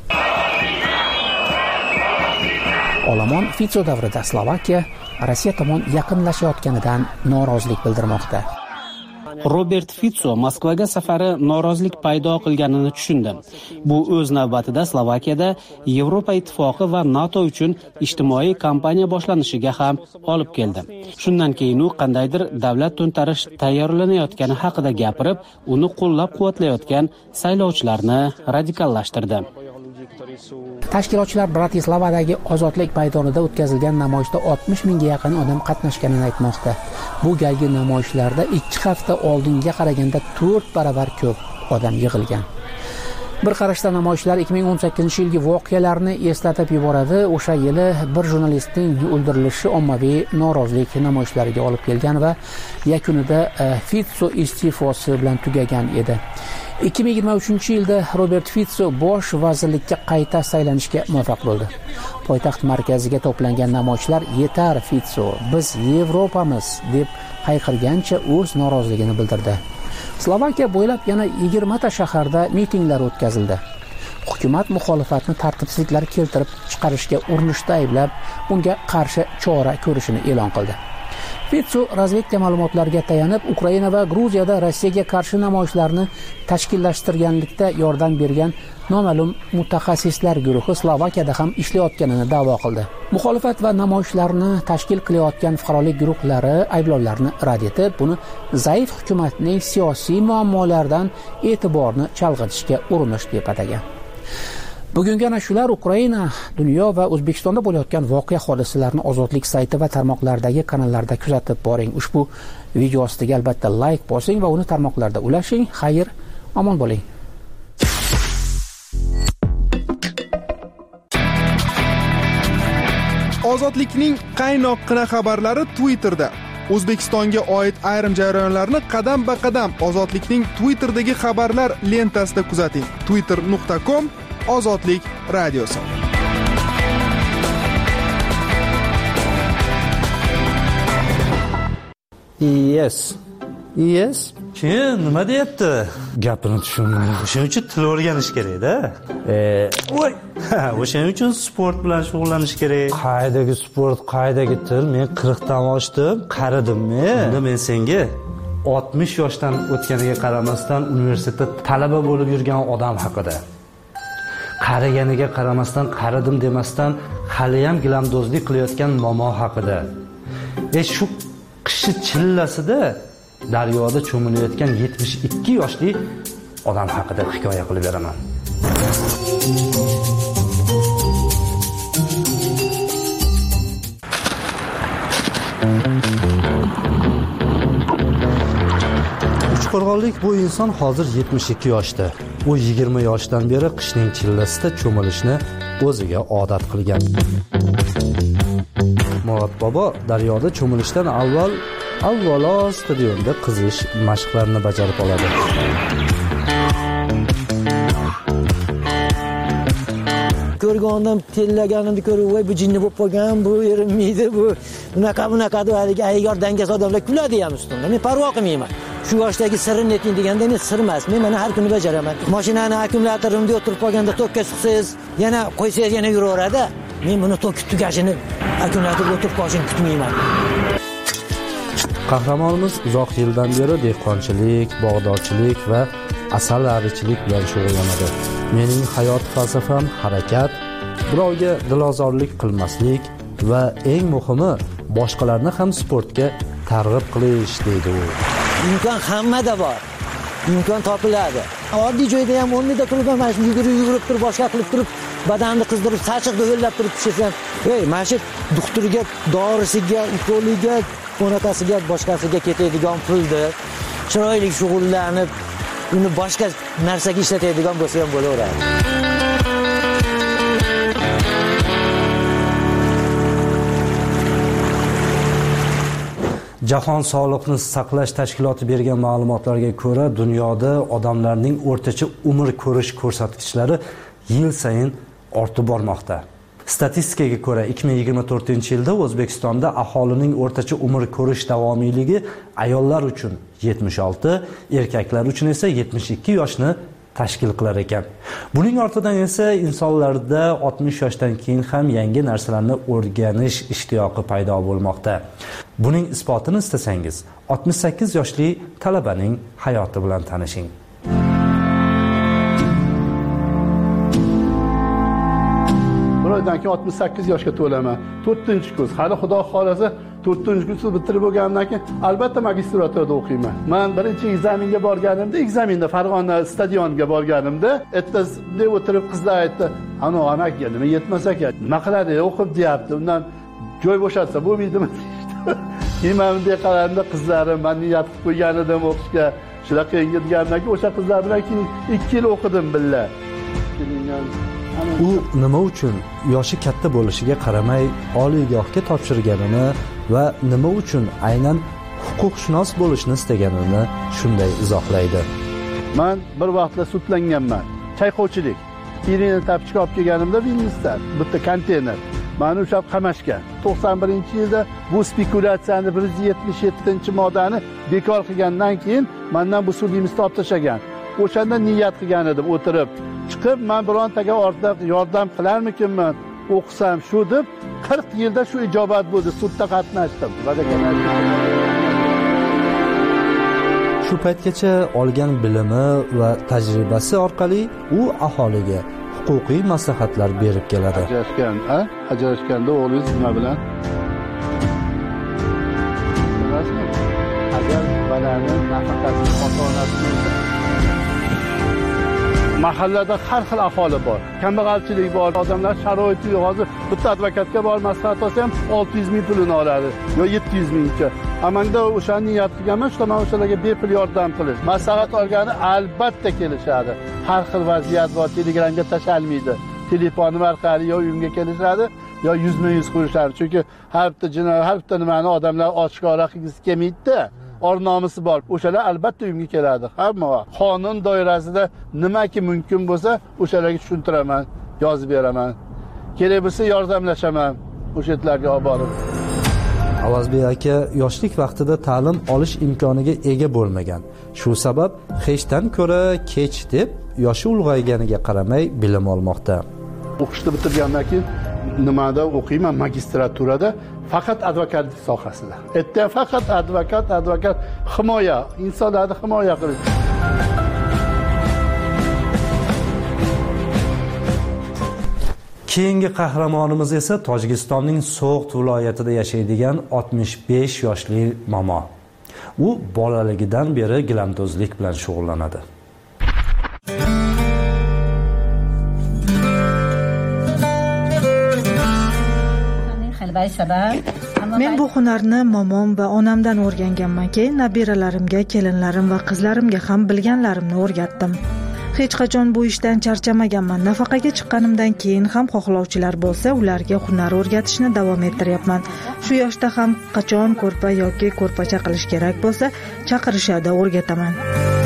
Olomon Fico davrida Slovakiya Rossiya tomon yaqinlashayotganidan norozilik bildirmoqda. Robert Fico Moskvaga safari norozilik paydo qilganini tushundi. Bu o'z navbatida Slovakiyada Yevropa Ittifoqi va NATO uchun ijtimoiy kampaniya boshlanishiga ham olib keldi. Shundan keyin u qandaydir davlat to'ntarish tayyorlanayotgani haqida gapirib, uni qo'llab-quvvatlayotgan saylovchilarni radikallashtirdi. Tashkilotchilar Bratislavadagi Ozodlik maydonida o'tkazilgan namoyishda 60 mingga yaqin odam qatnashganini aytmoqda. Bu galgi namoyishlarda 2 hafta oldinga qaraganda 4 baravar ko'p odam yig'ilgan. Bir qarashda namoyishlar 2018-yilgi voqealarni eslatib yuboradi. O'sha yili bir jurnalistning o'ldirilishi ommaviy norozilik namoyishlariga olib kelgan va yakunida Fico iste'fosi bilan tugagan edi. 2023-yilda Robert Fico bosh vazirlikka qayta saylanishga muvaffaq bo'ldi. Poytaxt markaziga to'plangan namoyishlar "Yetar Fico, biz Yevropamiz" deb hayqirgancha o'z noroziligini bildirdi. Slovakiya bo'ylab yana 20 ta shaharda mitinglar o'tkazildi. Hukumat muxolifatni tartibsizliklar keltirib chiqarishga urinishda ayblab, unga qarshi chora ko'rishini e'lon qildi. Fico razvedka ma'lumotlariga tayanib, Ukraina va Gruziyada Rossiyaga qarshi namoyishlarni tashkillashtirganlikda yordam bergan noma'lum mutaxassislar guruhi Slovakiyada ham ishlayotganini da'vo qildi. Muxolifat va namoyishlarni tashkil qilayotgan fuqarolik guruhlari ayblovlarni rad etib, buni zaif hukumatning siyosiy muammolaridan e'tiborni chalg'itishga urinish deb atagan. Bugungi ana shular Ukraina, dunyo va O'zbekistonda bo'layotgan voqea hodisalarini Ozodlik sayti va tarmoqlardagi kanallarda kuzatib boring. Ushbu video ostiga albatta like bosing va uni tarmoqlarda ulashing. Xayr, omon bo'ling. Ozodlikning qaynoqqina xabarlari Twitterda. O'zbekistonga oid ayrim jarayonlarni qadam-ba-qadam Ozodlikning Twitterdagi xabarlar lentasida kuzating. twitter.com Ozodlik radiosi. Yes. Kim nima deyapti? Gapini tushunmayman. O'shaning uchun til o'rganish kerak-da. O'shaning uchun sport bilan shug'ullanish kerak. Qaydagi sport, qaydagi til? Men 40 dan oshdim, qaridim men. Unda men senga 60 yoshdan o'tganiga qaramasdan universitetda talaba bo'lib yurgan odam haqida, qariganiga qaramasdan, qaridim demasdan hali ham gilamdozlik qilayotgan momo haqida, shu qishi chillasida daryoda cho'milayotgan 72 yoshli odam haqida hikoya qilib beraman. Uchqo'rg'onlik bu inson hozir 72 yoshda. U 20 yoshdan beri qishning chillasida cho'milishni o'ziga odat qilgan. Murod bobo daryoda cho'milishdan avvalo stadionda qizish mashqlarini bajarib oladi. Ko'rgandim, tellaganimni ko'rib, voy bu jinni bo'lib qolgan, bu erinmaydi, bu bunaqa deb haligi ayyor dangas odamlar kuladi ham ustimda. Men parvo qilmayman. Shu yoshdagi sirni neting deganda men sir emas. Men mana har kuni bajaraman. Mashinani akkumulyatorida o'tirib qolganda tokka suqsangiz, yana qo'ysangiz yana yuraveradi. Men buni tokka tugashini akkumulyatorga o'tirib qolishini kutmayman. Qahramonimiz uzoq yildan beri dehqonchilik, bog'dorchilik va asalarichilik bilan shug'ullanadi. Mening hayot falsafam harakat, birovga dilozorlik qilmaslik va eng muhimi boshqalarni ham sportga targ'ib qilish deydi u. Imkon hammada bor. Imkon topiladi. Oddiy joyda ham 10 minutda turib, mana shu yugurib turib, boshqa qilib turib, badanni qizdirib, sachiq do'yillab turib pishirsan, mana shu doktorga, dorisiga, ukoliga, qonatasiga, boshqasiga ketadigan pulni chiroyli shug'ullanib, uni boshqa narsaga ishlatadigan bo'lsa ham bo'laveradi. Jahon sog'liqni saqlash tashkiloti bergan ma'lumotlarga ko'ra, dunyoda odamlarning o'rtacha umr ko'rish ko'rsatkichlari yil sayin ortib bormoqda. Statistikaga ko'ra 2024-yilda O'zbekistonda aholining o'rtacha umr ko'rish davomiyligi ayollar uchun 76, erkaklar uchun esa 72 yoshni tashkil qilar ekan. Buning ortidan esa insonlarda 60 yoshdan keyin ham yangi narsalarni o'rganish ishtiyoqi paydo bo'lmoqda. Buning isbotini istasangiz, 68 yoshli talabaning hayoti bilan tanishing. Bir oydan keyin 68 yoshga to'laman. 4-kurs. Hali xudo xolasa 4-kursni bitirib bo'lgandan keyin albatta magistraturada o'qiyman. Men birinchi ekzaminga borganimda, ekzaminda Farg'ona stadioniga borganimda, ertasida o'tirib qizlar aytdi: "Ana amakiga nima yetmas ekan, nima qiladi, o'qib deyapti. Undan joy bo'shatsa bo'lmaydimi?" Keyin men bunday qaramda qizlarim, men niyat qilib qo'ygan edim o'qishga. Shular qiyinga degandan keyin o'sha qizlar bilan keyin 2 yil o'qidim billa. U nima uchun yoshi katta bo'lishiga qaramay oliygohga topshirganini va nima uchun aynan huquqshunos bo'lishni istaganini shunday izohlaydi. Men bir vaqtlar sudlanganman. Chayqovchilik. Irini tapchika olib kelganimda Vilniusdan bitta konteyner meni ushlab qamashgan. 91-yilda bu spekulyatsiyani 177-moddani bekor qilgandan keyin mendan bu sudimizni olib tashlagan. O'shanda niyat qilgan edim o'tirib. Chiqib men birontaga ortda yordam qilarmikinman, o'qisam shu deb 40 yilda shu ijobat bo'ldi, sudda qatnashdim. Shu paytgacha olgan bilimi va tajribasi orqali u aholiga huquqiy maslahatlar berib keladi. Ajrashganda o'g'lingiz nima bilan? Agar bolaning nafaqasini ota-onasi mahallada har xil aholi bor. Kambag'alchilik bor. Odamlar sharoiti yo'q. Hozir bitta advokatga bor maslahat olsa ham 600 ming pulini oladi yo 700 mingcha. Amanda o'shani niyat qilganman, shu man o'shalarga bepul yordam qilish. Maslahat olgani albatta kelishadi. Har xil vaziyat bor, Telegramga tashalmaydi. Telefoni orqali yo uyimga kelishadi, yo 100 qo'yishadi. Chunki har bitta nimani odamlar oshkora qilgisi kelmaydi. Or-nomusi bor. O'shalar albatta uyimga keladi. Hamma qonun doirasida nimaki mumkin bo'lsa, o'shalarga tushuntiraman, yozib beraman. Kerak bo'lsa yordamlashaman o'shalarga olib borib. Avazbek aka yoshlik vaqtida ta'lim olish imkoniga ega bo'lmagan. Shu sabab hechdan ko'ra kech deb yoshi ulg'ayganiga qaramay bilim olmoqda. O'qishni bitirgandan keyin nimada o'qiyman? Magistraturada, faqat advokatlik sohasida. Ertaga faqat advokat himoya, insonlarni himoya qilish. Keyingi qahramonimiz esa Tojikistonning So'g'd viloyatida yashaydigan 65 yoshli momo. U bolaligidan beri gilamdozlik bilan shug'ullanadi. Men bu hunarni momom va onamdan o'rganganman. Keyin nabiralarimga, kelinlarim va qizlarimga ham bilganlarimni o'rgatdim. Hech qachon bu ishdan charchamaganman. Nafaqaga chiqqanimdan keyin ham xohlovchilar bo'lsa, ularga hunar o'rgatishni davom ettiryapman. Shu yoshda ham qachon ko'rpa yoki ko'rpacha qilish kerak bo'lsa, chaqirishadi, o'rgataman.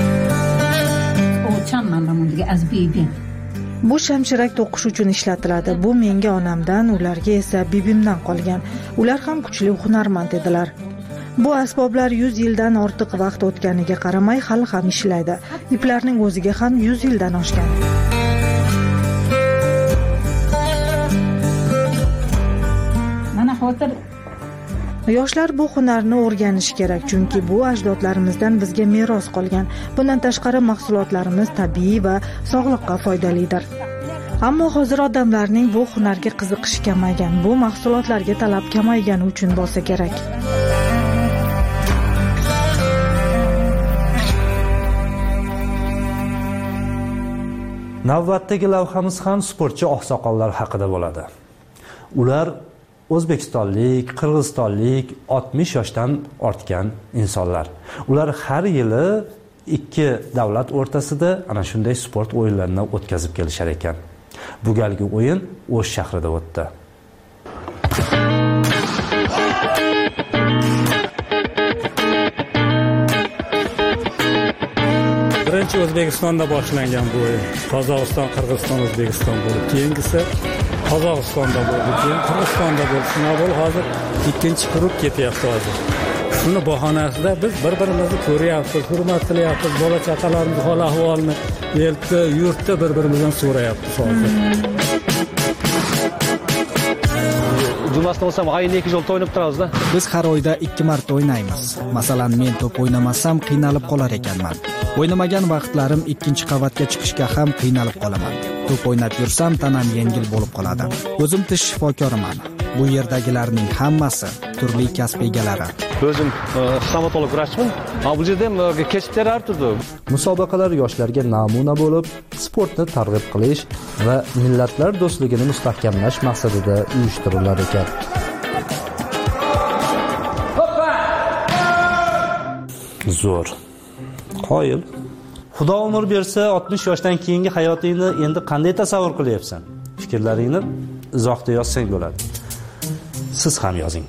Bu shamchirak to'qish uchun ishlatiladi. Bu menga onamdan, ularga esa bibimdan qolgan. Ular ham kuchli hunarmand edilar. Bu asboblar 100 yildan ortiq vaqt o'tganiga qaramay hali ham ishlaydi. Iplarning o'ziga ham 100 yildan oshgan. Mana hozir yoshlar bu hunarni o'rganishi kerak, chunki bu ajdodlarimizdan bizga meros qolgan. Bundan tashqari mahsulotlarimiz tabiiy va sog'liqqa foydalidir. Ammo hozir odamlarning bu hunarga qiziqishi kamaygan. Bu mahsulotlarga talab kamaygani uchun bo'lsa kerak. Navbatdagi lavhamiz ham sportchi oqsoqollar haqida bo'ladi. Ular O'zbekistonlik, Qirg'izistonlik 60 yoshdan ortgan insonlar. Ular har yili ikki davlat o'rtasida ana shunday sport o'yinlarini o'tkazib kelishar ekan. Bu galgi o'yin O'sh shahrida o'tdi. Birinchi O'zbekistonda boshlangan bu o'yin. Qozog'iston, Qirg'iziston, O'zbekiston bo'ldi. Keyingisi Qozog'istonda bo'ldi, keyin Qirg'izistonda bo'ldi. Shunday hozir ikkinchi guruh ketyapti hozir. Shuni bahonasida biz bir-birimizni ko'ryapmiz, hurmat qilyapmiz, bola chaqalarimiz hol ahvolini elda, yurtda bir-birimizdan so'rayapmiz hozir. Jumasdan olsam oyda 2 jol o'ynab turamiz-da. Biz har oyda 2 marta o'ynaymiz. Masalan, men to'p o'ynamasam qiynalib qolar ekanman. O'ynamagan vaqtlarim 2-qavatga chiqishga ham qiynalib qolaman. To'p o'ynab yursam tanam yengil bo'lib qoladi. O'zim tish shifokoriman. Bu yerdagilarning hammasi turli kasb egalari. O'zim stomatolog vrachman. Bu yerda ham kasblar har turli. Musobaqalar yoshlarga namuna bo'lib, sportni targ'ib qilish va millatlar do'stligini mustahkamlash maqsadida uyushtiriladi ekan. Zo'r. Qoyil. Xudo umr bersa, 60 yoshdan keyingi hayotingni endi qanday tasavvur qilyapsan? Fikrlaringni izohda yozsang bo'ladi. Siz ham yozing.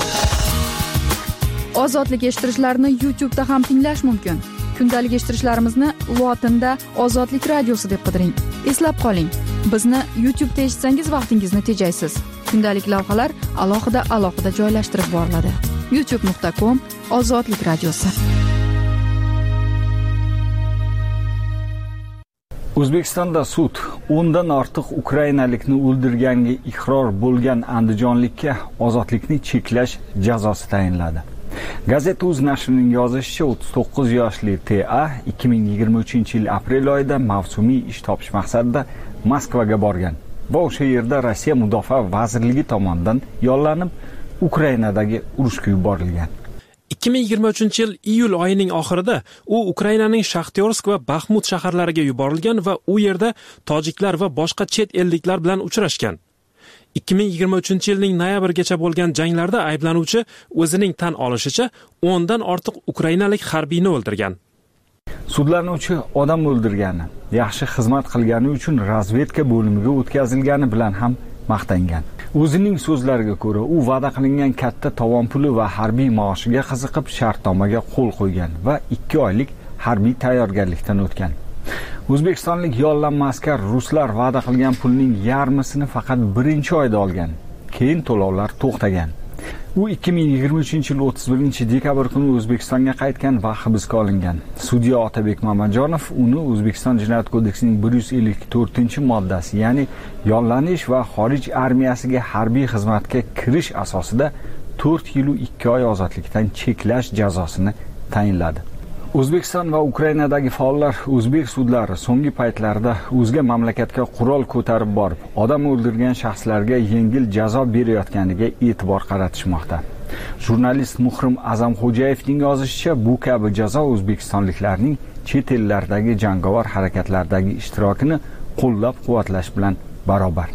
Ozodlik eshittirishlarni YouTube'da ham tinglash mumkin. Kundalik eshittirishlarimizni lotinda Ozodlik radiosi deb qidiring. Eslab qoling, bizni YouTube'da eshitsangiz vaqtingizni tejaysiz. Kundalik lavhalar alohida joylashtirib boriladi. youtube.com/Ozodlik radiosi. O'zbekistonda sud 10 dan ortiq ukrainalikni o'ldirganga iqror bo'lgan andijonlikka ozodlikni cheklash jazosi tayinladi. Gazeta.uz nashrining yozishicha, 39 yoshli T.A. 2023-yil aprel oyida mavsumiy ish topish maqsadida Moskvaga borgan va o'sha yerda Rossiya Mudofaa vazirligi tomonidan yollanib Ukrainadagi urushga yuborilgan. 2023-yil iyul oyining oxirida u Ukrainaning Shaxtyorsk va Baxmut shaharlariga yuborilgan va u yerda tojiklar va boshqa chet elliklar bilan uchrashgan. 2023-yilning noyabrgacha bo'lgan janglarda ayblanuvchi o'zining tan olishicha 10 dan ortiq ukrainalik harbiyni o'ldirgan. Sudlanuvchi odam o'ldirgani, yaxshi xizmat qilgani uchun razvedka bo'limiga o'tkazilgani bilan ham maqtangan. O'zining so'zlariga ko'ra, u va'da qilingan katta tovon puli va harbiy maoshiga qiziqib shartnomaga qo'l qo'ygan va 2 oylik harbiy tayyorgarlikdan o'tgan. O'zbekistonlik yollanma askar ruslar va'da qilgan pulning yarmisini faqat 1-oyda olgan. Keyin to'lovlar to'xtagan. U 2023-yil 31-dekabr kuni O'zbekistonga qaytgan va hibsga olingan. Sudya Otabek Mamajonov uni O'zbekiston Jinoyat kodeksining 154-moddasi, ya'ni yollanish va xorij armiyasiga harbiy xizmatga kirish asosida 4 yil 2 oy ozodlikdan cheklash jazosini tayinladi. O'zbekiston va Ukrainadagi faollar o'zbek sudlari so'nggi paytlarda o'zga mamlakatga qurol ko'tarib borib, odam o'ldirgan shaxslarga yengil jazo berayotganiga e'tibor qaratishmoqda. Jurnalist Muhrim Azamxo'jayevning yozishicha, bu kabi jazo o'zbekistonliklarning chet ellardagi jangovar harakatlardagi ishtirokini qo'llab-quvvatlash bilan barobar.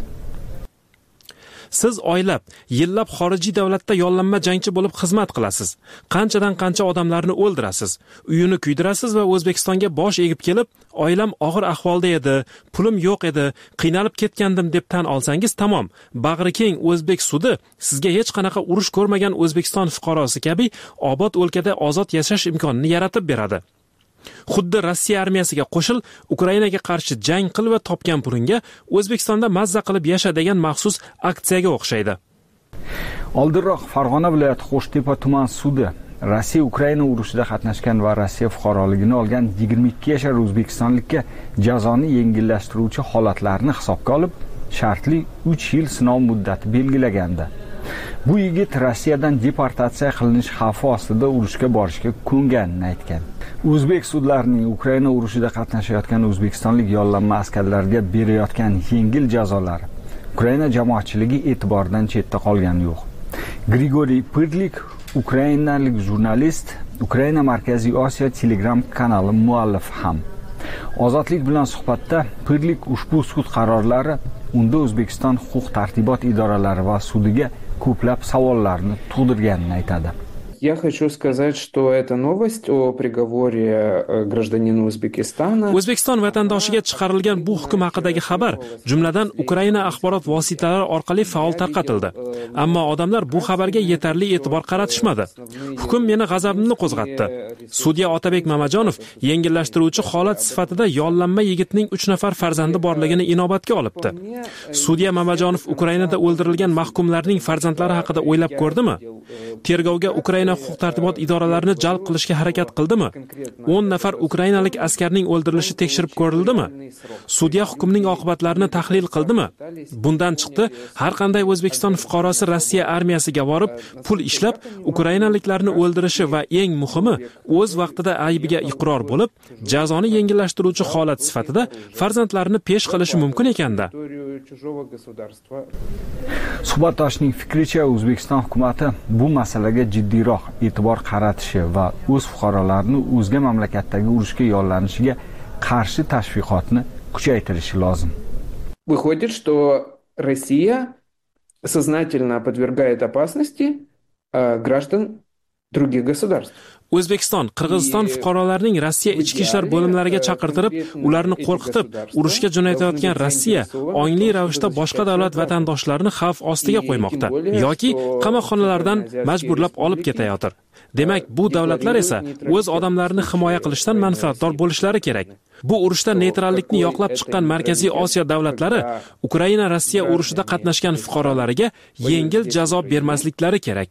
Siz oylab, yillab xorijiy davlatda yollanma jangchi bo'lib xizmat qilasiz. Qancha odamlarni o'ldirasiz, uyini kuydirasiz va O'zbekistonga bosh egib kelib, oilam og'ir ahvolda edi, pulim yo'q edi, qiynalib ketgandim deb tan olsangiz tamom. Bag'ri keng o'zbek sudi sizga hech qanaqa urush ko'rmagan O'zbekiston fuqarosi kabi obod o'lkada ozod yashash imkonini yaratib beradi. Xuddi Rossiya armiyasiga qo'shil, Ukrainaga qarshi jang qil va topgan pulingga O'zbekistonda mazza qilib yasha degan maxsus aksiyaga o'xshaydi. Oldinroq Farg'ona viloyati Qo'shtepa tuman sudi Rossiya Ukraina urushida qatnashgan va Rossiya fuqaroligini olgan 22 yashar o'zbekistonlikka jazoni yengillashtiruvchi holatlarni hisobga olib, shartli 3 yil sinov muddati belgilagandi. Bu yigit Rossiyadan deportatsiya qilinish xavfi ostida urushga borishga ko'nganini aytgan. O'zbek sudlarining Ukraina urushida qatnashayotgan o'zbekistonlik yollanma askarlarga berayotgan yengil jazolari Ukraina jamoatchiligi e'tiboridan chetda qolgani yo'q. Grigoriy Pidlik, ukrainalik jurnalist, Ukraina Markaziy Osiyo Telegram kanali muallifi ham. Ozodlik bilan suhbatda Pidlik ushbu sud qarorlari unda O'zbekiston huquq-tartibot idoralari va sudiga ko'plab savollarni tug'dirganini aytadi. Я хочу сказать, что эта новость о приговоре гражданина Узбекистана. O'zbekiston vatandoshiga chiqarilgan bu hukm haqidagi xabar, jumladan Ukraina axborot vositalari orqali faol tarqatildi. Ammo odamlar bu xabarga yetarli e'tibor qaratishmadi. Hukm meni g'azabimni qo'zg'atdi. Sudya Otabek Mamajonov yengillashtiruvchi holat sifatida yollanma yigitning 3 nafar farzandi borligini inobatga olibdi. Sudya Mamajonov Ukrainada o'ldirilgan mahkumlarning farzandlari haqida o'ylab ko'rdimi? Tergovga Ukraina huquq tartibot idoralarini jalb qilishga harakat qildimi? 10 nafar ukrainalik askarning o'ldirilishi tekshirib ko'rildimi? Sudya hukmining oqibatlarini tahlil qildimi? Bundan chiqdi, har qanday O'zbekiston fuqarosi Rossiya armiyasiga borib, pul ishlab, ukrainaliklarni o'ldirishi va eng muhimi, o'z vaqtida aybiga iqror bo'lib, jazoni yengillashtiruvchi holat sifatida farzandlarini pesh qilishi mumkin ekanda. Suhbatdoshning fikricha, O'zbekiston hukumatı bu masalaga jiddiyroq e'tibor qaratishi va o'z fuqarolarini o'zga mamlakatdagi urushga yollanishiga qarshi tashviqotni kuchaytirishi lozim. Выходит, что Россия сознательно подвергает опасности граждан других государств. O'zbekiston, Qirg'iziston fuqarolarining Rossiya ichki ishlar bo'limlariga chaqirtirib, ularni qo'rqitib, urushga jo'natayotgan Rossiya ongli ravishda boshqa davlat vatandoshlarini xavf ostiga qo'ymoqda yoki qamoqxonalardan majburlab olib ketayotir. Demak, bu davlatlar esa o'z odamlarini himoya qilishdan manfaatdor bo'lishlari kerak. Bu urushda neytrallikni yoqlab chiqqan Markaziy Osiyo davlatlari Ukraina-Rossiya urushida qatnashgan fuqarolariga yengil jazo bermasliklari kerak.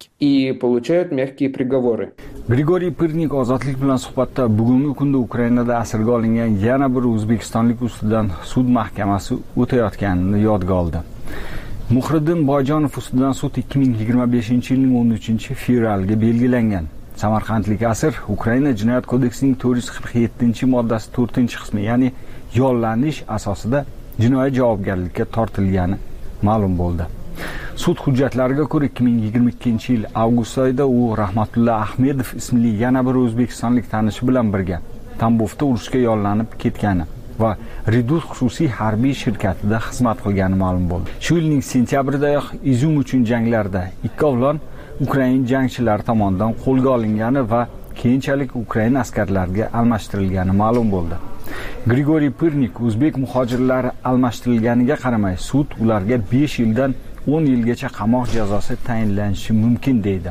Grigoriy Pirnik Ozodlik bilan suhbatda bugungi kunda Ukrainada asirga olingan yana bir o'zbekistonlik ustidan sud mahkamasi o'tayotganini yodga oldi. Muhriddin Boyjonov ustidan sud 2025-yilning 13-fevraliga belgilangan. Samarqandlik asir Ukraina Jinoyat kodeksining 447-moddasi 4-qismi, ya'ni yollanish asosida jinoiy javobgarlikka tortilgani ma'lum bo'ldi. Sud hujjatlariga ko'ra 2022-yil avgust oyida u Rahmatullo Ahmedov ismli yana bir o'zbekistonlik tanishi bilan birga Tambovda urushga yollanib ketgani va Redut xususiy harbiy shirkatida xizmat qilgani ma'lum bo'ldi. Shu yilning sentyabridayoq Izum uchun janglarda ikkovlon Ukrain jangchilari tomonidan qo'lga olingani va keyinchalik Ukraina askarlariga almashtirilgani ma'lum bo'ldi. Grigoriy Pirnik o'zbek muhojirlari almashtirilganiga qaramay, sud ularga 5 yildan 10 yilgacha qamoq jazosi tayinlanishi mumkin deydi.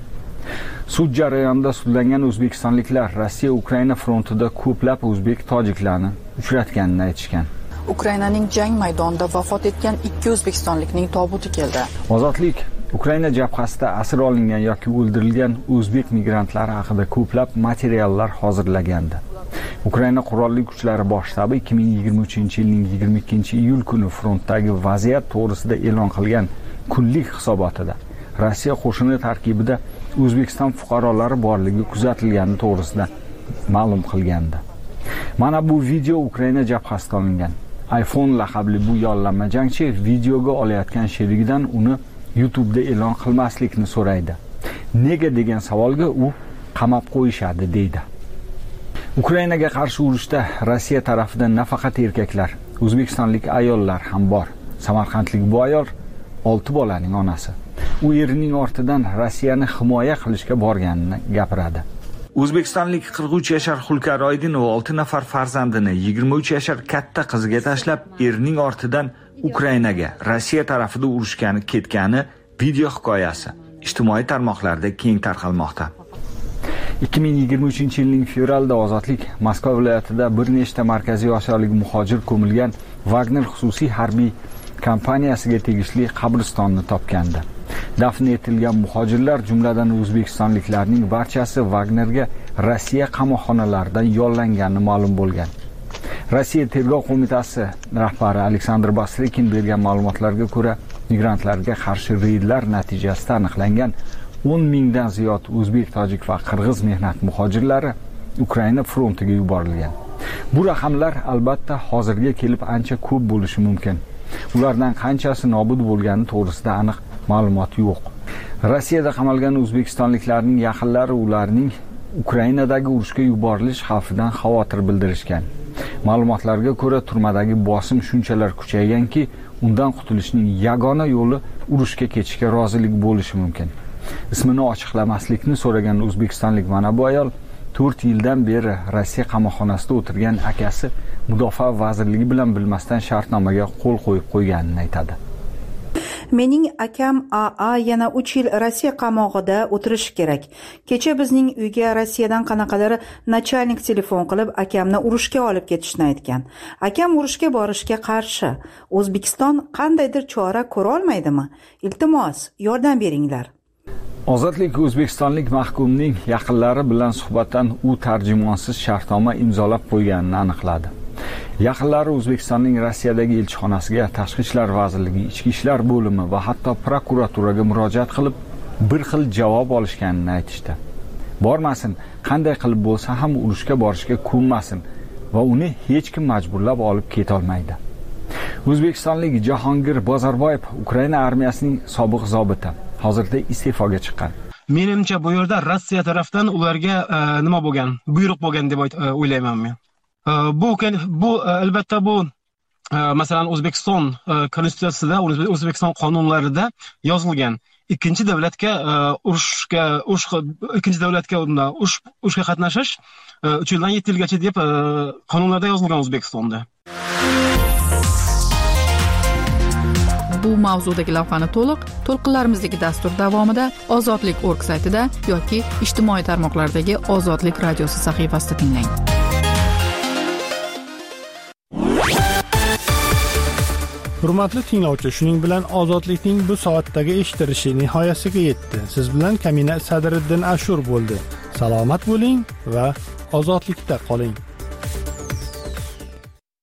Sud jarayonida sudlangan o'zbekistonliklar Rossiya-Ukraina frontida ko'plab o'zbek tojiklarni uchratganini aytishgan. Ukrainaning jang maydonida vafot etgan 2 o'zbekistonlikning tobuti keldi. Ozodlik Ukraina jabhasida asir olingan yoki o'ldirilgan o'zbek migrantlari haqida ko'plab materiallar hozirlagandi. Ukraina qurolli kuchlari bosh shtabi 2023-yilning 22-iyul kuni frontdagi vaziyat to'g'risida e'lon qilgan kunlik hisobotida Rossiya qo'shini tarkibida O'zbekiston fuqarolari borligi kuzatilgani to'g'risida ma'lum qilgandi. Mana bu video Ukraina jabhasida olingan. iPhone laqabli bu yollanma jangchi videoga olayotgan sherigidan uni YouTube'da e'lon qilmaslikni so'raydi. Nega degan savolga u qamab qo'yishadi deydi. Ukrainaga qarshi urushda Rossiya tarafidan nafaqat erkaklar, o'zbekistonlik ayollar ham bor. Samarqandlik bu ayol 6 bolaning onasi. U erining ortidan Rossiyani himoya qilishga borganini gapiradi. O'zbekistonlik 43 yashar Xulkar Oydinov 6 nafar farzandini 23 yashar katta qiziga tashlab, erining ortidan Ukrainaga Rossiya tarafida urushgani ketgani video hikoyasi ijtimoiy tarmoqlarda keng tarqalmoqda. 2023-yilning fevralida Ozodlik Moskva viloyatida bir nechta markaziy osiyolik muhojir ko'milgan Wagner xususiy harbiy kompaniyasiga tegishli qabristonni topgandi. Dafn etilgan muhojirlar, jumladan o'zbekistonliklarning barchasi Wagnerga Rossiya qamoqxonalaridan yollangani ma'lum bo'lgan. Rossiya Tergov qo'mitasi rahbari Aleksandr Basrekin bergan ma'lumotlarga ko'ra, migrantlarga qarshi reydlar natijasida aniqlangan 10 mingdan ziyod o'zbek, tojik va qirg'iz mehnat muhojirlari Ukraina frontiga yuborilgan. Bu raqamlar albatta hozirga kelib ancha ko'p bo'lishi mumkin. Ulardan qanchasi nobud bo'lgani to'g'risida aniq ma'lumot yo'q. Rossiyada qamalgan o'zbekistonliklarning yaqinlari ularning Ukrainadagi urushga yuborilish xavfidan xavotir bildirishgan. Ma'lumotlarga ko'ra, turmadagi bosim shunchalar kuchayganki, undan qutulishning yagona yo'li urushga ketishga rozilik bo'lishi mumkin. Ismini ochiqlamaslikni so'ragan o'zbekistonlik mana bu ayol 4 yildan beri Rossiya qamoqxonasida o'tirgan akasi Mudofaa vazirligi bilan bilmasdan shartnomaga qo'l qo'yib qo'yganini aytadi. Mening akam AA yana 3 yil Rossiya qamoqida o'tirishi kerak. Kecha bizning uyga Rossiyadan qanaqadir nachalnik telefon qilib, akamni urushga olib ketishni aytgan. Akam urushga borishga qarshi. O'zbekiston qandaydir chora ko'ra olmaydimi? Iltimos, yordam beringlar. Ozodlik o'zbekistonlik mahkumning yaqinlari bilan suhbatdan u tarjimonsiz shartnoma imzolab qo'yganini aniqladi. Yaqinlari O'zbekistonning Rossiyadagi elchixonasiga, Tashqi ishlar vazirligi, Ichki ishlar bo'limi va hatto prokuraturaga murojaat qilib, bir xil javob olishganini aytishdi. Bormasin, qanday qilib bo'lsa ham urushga borishga ko'nmasin va uni hech kim majburlab olib keta olmaydi. O'zbekistonlik Jahongir Bozorboyev Ukraina armiyasining sobiq zobiti, hozirda iste'foga chiqqan. Menimcha bu yerda Rossiya tarafdan ularga nima bo'lgan, buyruq bo'lgan deb o'ylayman men. Bu albatta bu masalan O'zbekiston konstitutsiyasida, O'zbekiston qonunlarida yozilgan. Ikkinchi davlatga urushga qatnashish 3 yildan 7 yilgacha deb qonunlarda yozilgan O'zbekistonda. Bu mavzudagi lavhani to'lqinlarimizdagi dastur davomida Ozodlik.org saytida yoki ijtimoiy tarmoqlardagi Ozodlik radiosi sahifasida tinglang. Hurmatli tinglovchi, shuning bilan Ozodlikning bu soatdagi eshitilishi nihoyasiga yetdi. Siz bilan Kamina Sadriddin Ashur bo'ldi. Salomat bo'ling va ozodlikda qoling.